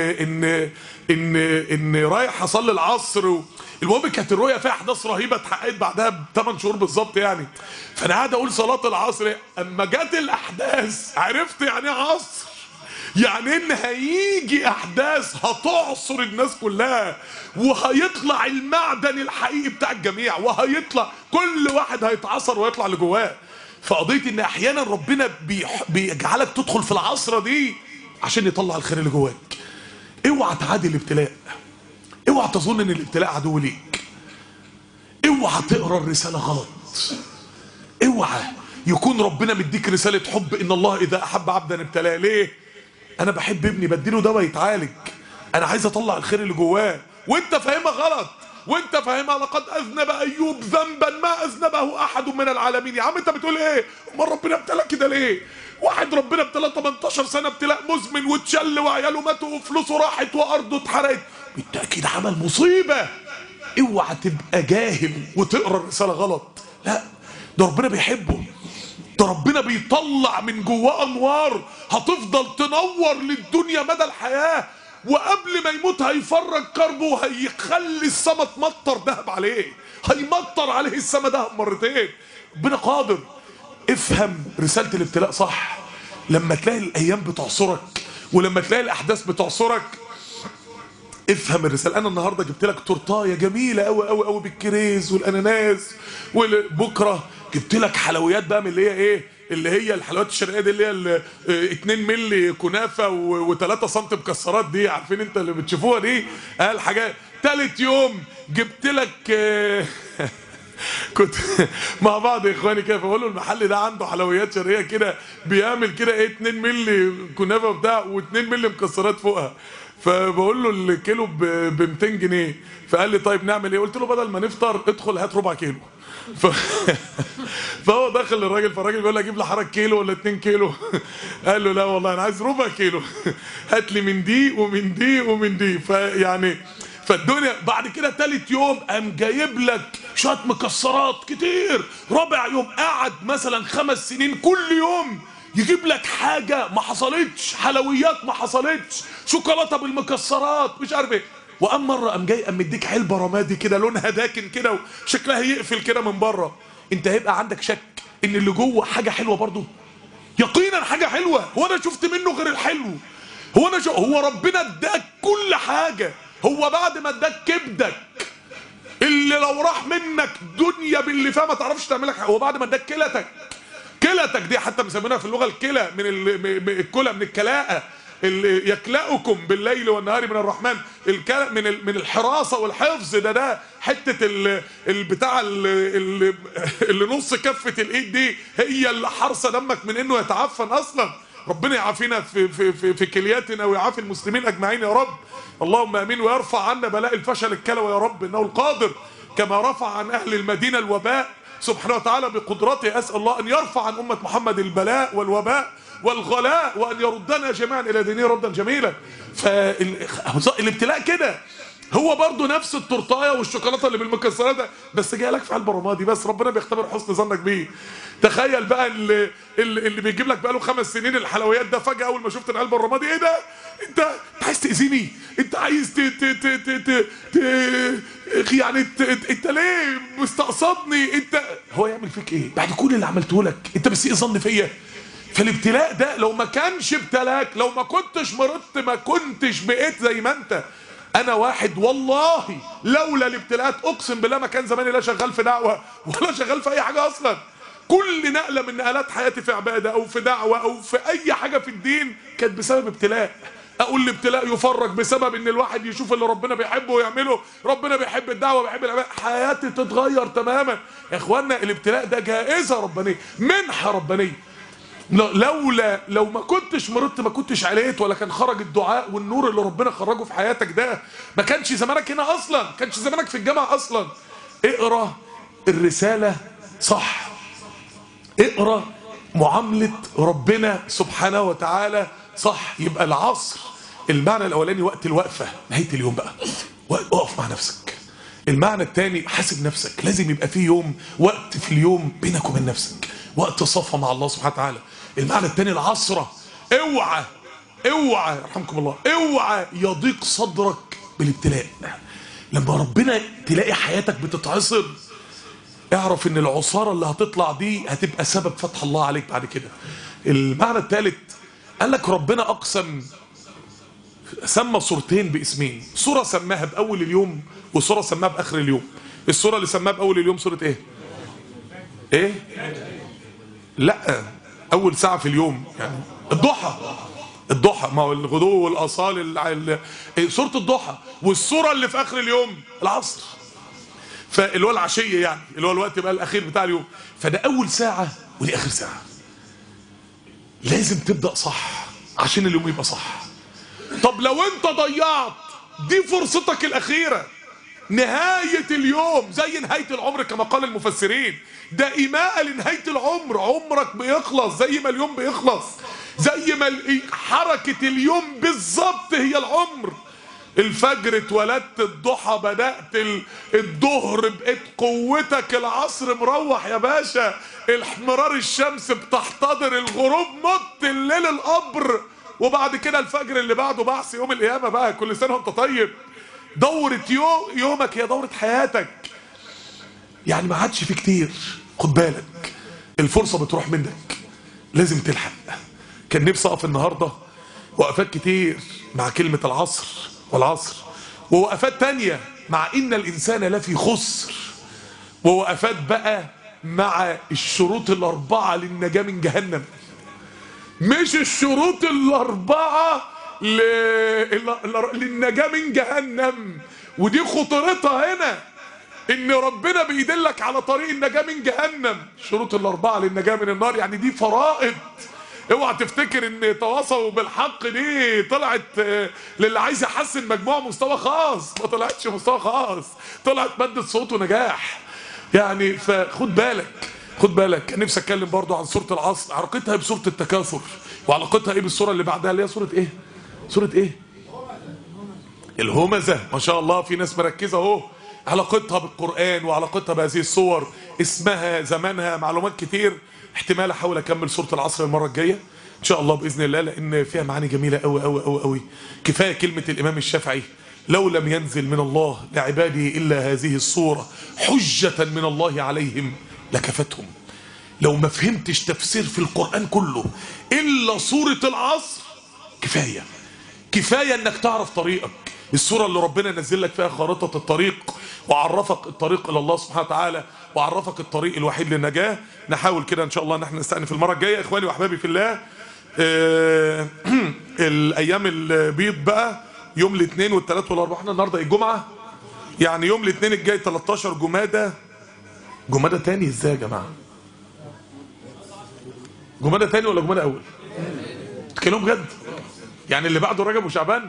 ان رايح اصلي العصر. المهم كانت الرؤيه فيها احداث رهيبه اتحققت بعدها ب8 شهور بالظبط يعني. فانا قاعد اقول صلاه العصر، اما جت الاحداث عرفت يعني ايه عصر، يعني ان هيجي احداث هتعصر الناس كلها، وهيطلع المعدن الحقيقي بتاع الجميع، وهيطلع كل واحد هيتعصر ويطلع اللي جواه. فقضيه ان احيانا ربنا بيجعلك تدخل في العصره دي عشان يطلع الخير اللي جواك. اوعى تعادي الابتلاء، اوعى تظن ان الابتلاء عدو ليك، اوعى تقرا الرساله غلط، اوعى يكون ربنا مديك رساله حب ان الله اذا احب عبدا ابتلاه. ليه؟ انا بحب ابني بديله دواء يتعالج، انا عايز اطلع الخير اللي جواه، وانت فاهمها غلط، وانت فاهمها لقد اذنب ايوب ذنبا ما اذنبه احد من العالمين. يا عم انت بتقول ايه؟ امال ربنا ابتلى كده ليه؟ واحد ربنا ابتلى 18 سنه ابتلاء مزمن واتشل وعياله ماتوا وفلوسه راحت وارضه اتحرقت، بالتاكيد عمل مصيبه. اوعى تبقى جاهل وتقرا الرساله غلط، لا ده ربنا بيحبه، ده ربنا بيطلع من جواه انوار هتفضل تنور للدنيا مدى الحياه، وقبل ما يموت هيفرج كربه وهيخلي السما تمطر ذهب عليه، هيمطر عليه السما ذهب مرتين. ربنا قادر. افهم رساله الابتلاء صح. لما تلاقي الايام بتعصرك ولما تلاقي الاحداث بتعصرك افهم الرساله. انا النهارده جبت لك تورتايه جميله قوي قوي قوي بالكريز والاناناس، وبكره جبت لك حلويات بقى من اللي هي ايه، اللي هي الحلويات الشرقيه دي، اللي هي 2 مللي كنافه و3 سم مكسرات دي، عارفين انت اللي بتشوفوها دي الحاجات. تالت يوم جبت لك كنت مع بعض يا اخواني كده، فبقول له المحل ده عنده حلويات شرقيه كده، بيعمل كده ايه 2 مللي كنافه بتاع و2 مللي مكسرات فوقها. فبقول له الكيلو ب 200 جنيه. فقال لي طيب نعمل ايه؟ قلت له بدل ما نفطر ادخل هات ربع كيلو. ف... فهو دخل للراجل، فالراجل بيقول له اجيب لي حضرتك كيلو ولا 2 كيلو؟ قال له لا والله انا عايز ربع كيلو. هات لي من دي ومن دي ومن دي. فيعني فالدنيا بعد كده تالت يوم قام جايب لك شويه مكسرات كتير. رابع يوم قعد مثلا 5 سنين كل يوم يجيب لك حاجه ما حصلتش، حلويات ما حصلتش، شوكولاته بالمكسرات مش عارف ايه. وقام مره قام جاي قام مديك علبه رمادي كده لونها داكن كده وشكلها يقفل كده من بره. انت هيبقى عندك شك ان اللي جوه حاجه حلوه برضه؟ يقينا حاجه حلوه. هو انا شفت منه غير الحلو؟ هو انا هو ربنا اداك كل حاجه. هو بعد ما اداك كبدك اللي لو راح منك دنيا باللي فيها ما تعرفش تعملك حاجه، هو بعد ما اداك كلتك دي حتى مسمينها في اللغه الكلى، من الكلى من الكلاءه، اللي يكلأكم بالليل والنهار من الرحمن. الكلى من الحراسه والحفظ. ده حته البتاع اللي نص كفه الايد دي هي اللي حارسه دمك من انه يتعفن اصلا. ربنا يعافينا في كلياتنا ويعافي المسلمين اجمعين يا رب. اللهم امين. ويرفع عنا بلاء الفشل الكلوي يا رب، انه القادر. كما رفع عن اهل المدينه الوباء سبحانه وتعالى بقدرته، اسال الله ان يرفع عن امه محمد البلاء والوباء والغلاء، وان يردنا جميعا الى دينه ردا جميلا. فالابتلاء كده هو برضه نفس التورتايه والشوكولاته اللي بالمكسرات ده، بس جاي لك في علبه رمادي. بس ربنا بيختبر حسن ظنك بيه. تخيل بقى اللي بيجيب لك بقى له 5 سنين الحلويات ده، فجاه اول ما شفت العلبه الرمادي ايه ده؟ انت عايز تاذيني؟ انت عايز يعني انت ليه مستقصدني؟ انت هو يعمل فيك ايه بعد كل اللي عملته لك؟ انت بس ايه ظن فيا؟ فالابتلاء ده لو ما كانش ابتلاك، لو ما كنتش مرضت، ما كنتش بقيت زي ما انت. انا واحد والله لولا الابتلاءات اقسم بالله ما كان زماني لا شغال في دعوه ولا شغال في اي حاجه اصلا. كل نقله من نقلات حياتي في عباده او في دعوه او في اي حاجه في الدين كانت بسبب ابتلاء. اقول الابتلاء يفرج بسبب ان الواحد يشوف اللي ربنا بيحبه ويعمله. ربنا بيحب الدعوه بيحب العباده، حياتي تتغير تماما يا اخوانا. الابتلاء ده جائزه ربانيه، منحه ربانيه. لو ما كنتش مرضت ما كنتش عليت، ولا كان خرج الدعاء والنور اللي ربنا خرجه في حياتك ده، ما كانش زمانك هنا اصلا، ما كانش زمانك في الجامعه اصلا. اقرا الرساله صح، اقرا معامله ربنا سبحانه وتعالى صح. يبقى العصر المعنى الاولاني وقت الوقفه، نهايه اليوم بقى اقف مع نفسك. المعنى الثاني حاسب نفسك، لازم يبقى فيه يوم وقت في اليوم بينك وبين نفسك، وقت صفا مع الله سبحانه وتعالى. المعنى الثاني العصرة، اوعى يرحمكم الله، اوعى يضيق صدرك بالابتلاء. لما ربنا تلاقي حياتك بتتعصر، اعرف ان العصارة اللي هتطلع دي هتبقى سبب فتح الله عليك بعد كده. المعنى الثالث قال لك ربنا اقسم، سمى صورتين باسمين، صورة سماها باول اليوم وصورة سماها باخر اليوم. الصورة اللي سماها باول اليوم صورة ايه؟ لا، اول ساعة في اليوم يعني الضحى، ما هو الغدو والاصال سورة الضحى. والصورة اللي في اخر اليوم العصر، فاللي هو العشية يعني، اللي هو الوقت بقى الاخير بتاع اليوم. فده اول ساعة ودي اخر ساعة. لازم تبدأ صح عشان اليوم يبقى صح. طب لو انت ضيعت دي فرصتك الاخيرة، نهاية اليوم زي نهاية العمر كما قال المفسرين، ده إيماء لنهاية العمر. عمرك بيخلص زي ما اليوم بيخلص، زي ما حركة اليوم بالظبط هي العمر. الفجر اتولدت، الضحى بدأت، الظهر بقيت قوتك، العصر مروح يا باشا، الاحمرار الشمس بتحتضر، الغروب مت، الليل القبر، وبعد كده الفجر اللي بعده بعث يوم القيامة بقى. كل سنة وانت طيب. دورة يومك هي دورة حياتك، يعني ما عادش في كتير. خد بالك الفرصة بتروح منك، لازم تلحق. كان نفسي اقف النهاردة وقفات كتير مع كلمة العصر والعصر، ووقفات تانية مع إن الإنسان لفي خسر، ووقفات بقى مع الشروط الأربعة للنجاة من جهنم، مش الشروط الأربعة للنجاة من جهنم. ودي خطورتها هنا، إن ربنا بيدلك على طريق النجاة من جهنم. الشروط الأربعة للنجاة من النار يعني دي فرائض. اوعى تفتكر ان تواصوا بالحق دي طلعت للي عايز يحسن مجموعه مستوى خاص، ما طلعتش مستوى خاص، طلعت ماده صوت ونجاح يعني. فخد بالك، خد بالك. كان نفسي اتكلم برضو عن سوره العصر، علاقتها بسوره التكاثر، وعلاقتها ايه بالسوره اللي بعدها اللي هي سوره ايه؟ سوره ايه؟ الهمزه. ما شاء الله في ناس مركزه اهو. علاقتها بالقران وعلاقتها بهذه الصور، اسمها، زمانها، معلومات كتير. احتمال احاول اكمل سوره العصر المره الجايه ان شاء الله باذن الله، لان فيها معاني جميله قوي قوي قوي قوي. كفايه كلمه الامام الشافعي: لو لم ينزل من الله لعباده الا هذه الصوره حجه من الله عليهم لكفتهم. لو ما فهمتش تفسير في القران كله الا سوره العصر كفايه، كفايه انك تعرف طريقك. السوره اللي ربنا نزل لك فيها خارطه الطريق، وعرفك الطريق الى الله سبحانه وتعالى، وعرفك الطريق الوحيد للنجاه. نحاول كده ان شاء الله ان احنا نستأنف المره الجايه. اخواني واحبابي في الله، الايام البيض بقى يوم الاثنين والثلاث والاربعاء. احنا النهارده الجمعه، يعني يوم الاثنين الجاي 13 جماده. جماده تاني ازاي يا جماعه؟ جماده تاني ولا جماده اول؟ تتكلموا بجد؟ يعني اللي بعده رجب وشعبان؟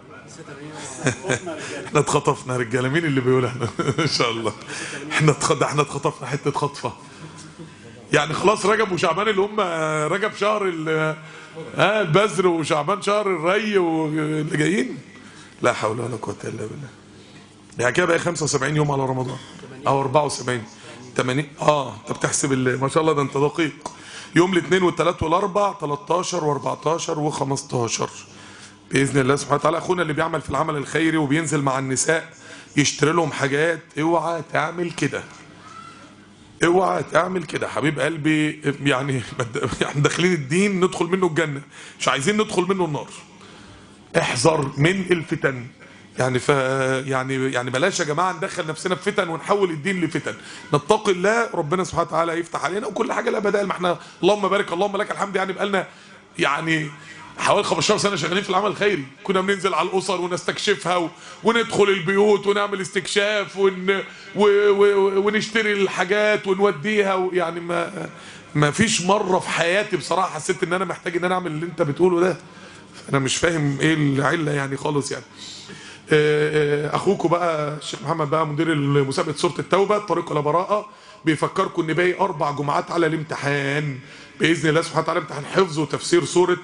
احنا اتخطفنا يا رجاله. مين اللي بيقولها؟ ان شاء الله احنا اتخطفنا حته خطفه. يعني خلاص رجب وشعبان اللي هم رجب شهر البذر، وشعبان شهر الري، واللي جايين لا حول ولا قوه الا بالله. يعني كده بقى 75 يوم على رمضان او 74 80. انت بتحسب ما شاء الله، ده انت دقيق. يوم الاثنين والثلاث والاربع 13 و14 و15 باذن الله سبحانه وتعالى. اخونا اللي بيعمل في العمل الخيري وبينزل مع النساء يشتري لهم حاجات، اوعى تعمل كده، اوعى تعمل كده حبيب قلبي. يعني داخلين الدين ندخل منه الجنه، مش عايزين ندخل منه النار. احذر من الفتن. يعني بلاش يا جماعه ندخل نفسنا في فتن ونحول الدين لفتن. نتقي الله، ربنا سبحانه وتعالى يفتح علينا، وكل حاجه لها بدائل. ما احنا اللهم بارك اللهم لك الحمد، يعني بقالنا يعني حوالي 15 سنه شغالين في العمل الخيري. كنا بننزل على الاسر ونستكشفها وندخل البيوت ونعمل استكشاف ونشتري الحاجات ونوديها. يعني ما فيش مره في حياتي بصراحه حسيت ان انا محتاج ان انا اعمل اللي انت بتقوله ده. انا مش فاهم ايه العله يعني خالص يعني. اخوكم بقى الشيخ محمد بقى مدير مسابقه سوره التوبه الطريق الى براءه بيفكركم ان باقي 4 جمعات على الامتحان باذن الله سبحانه وتعالى، امتحان حفظ وتفسير سوره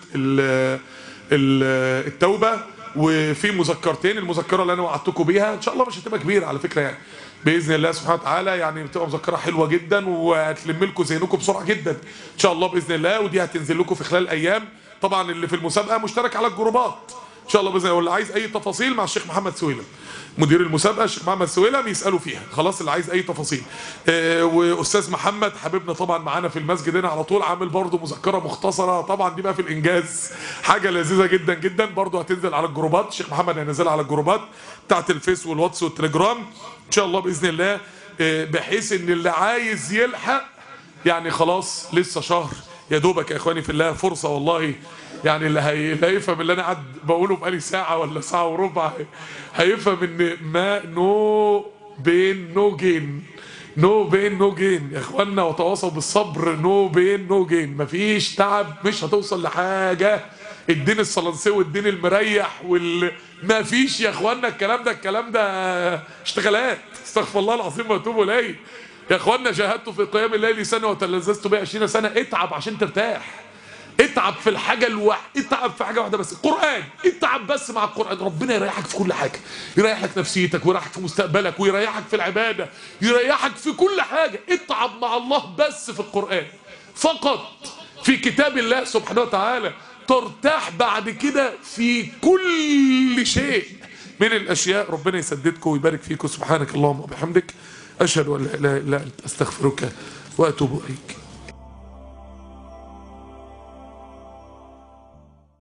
التوبه. وفي مذكرتين، المذكره اللي انا وعدتكم بيها ان شاء الله مش هتبقى كبيره على فكره، يعني باذن الله سبحانه وتعالى، يعني بتبقى مذكره حلوه جدا وهتلم لكم ذهنكم بسرعه جدا ان شاء الله باذن الله. ودي هتنزل لكم في خلال ايام. طبعا اللي في المسابقه مشترك على الجروبات ان شاء الله باذن الله، واللي عايز اي تفاصيل مع الشيخ محمد سويلم مدير المسابقه، الشيخ محمد سويلم يسالوا فيها خلاص اللي عايز اي تفاصيل. واستاذ محمد حبيبنا طبعا معانا في المسجد هنا على طول، عامل برضه مذكره مختصره طبعا دي بقى في الانجاز، حاجه لذيذه جدا جدا برضه هتنزل على الجروبات. الشيخ محمد هينزلها على الجروبات بتاعت الفيس والواتس والتليجرام ان شاء الله باذن الله، بحيث ان اللي عايز يلحق يعني خلاص لسه شهر يا دوبك يا اخواني في الله، فرصه والله. يعني اللي هيفهم اللي انا قاعد بقوله بقالي ساعه ولا ساعه وربع هيفهم ان ما نو بين نو جين، نو بين نو جين يا اخوانا، وتواصوا بالصبر. نو بين نو جين، مفيش تعب مش هتوصل لحاجه. الدين الصلنسي الدين المريح مفيش يا اخوانا الكلام ده اشتغالات، استغفر الله العظيم واتوب اليه. يا اخوانا جاهدت في قيام الليل سنه وتلذذت بها 20 سنه. اتعب عشان ترتاح، اتعب في الحاجه اتعب في حاجه واحده بس، القران. اتعب بس مع القران، ربنا يريحك في كل حاجه، يريح لك نفسيتك ويريحك في مستقبلك ويريحك في العباده، يريحك في كل حاجه. اتعب مع الله بس في القران فقط، في كتاب الله سبحانه وتعالى، ترتاح بعد كده في كل شيء من الاشياء. ربنا يسددكم ويبارك فيكم. سبحانك اللهم وبحمدك، اشهد ان لا اله الا انت، استغفرك واتوب اليك.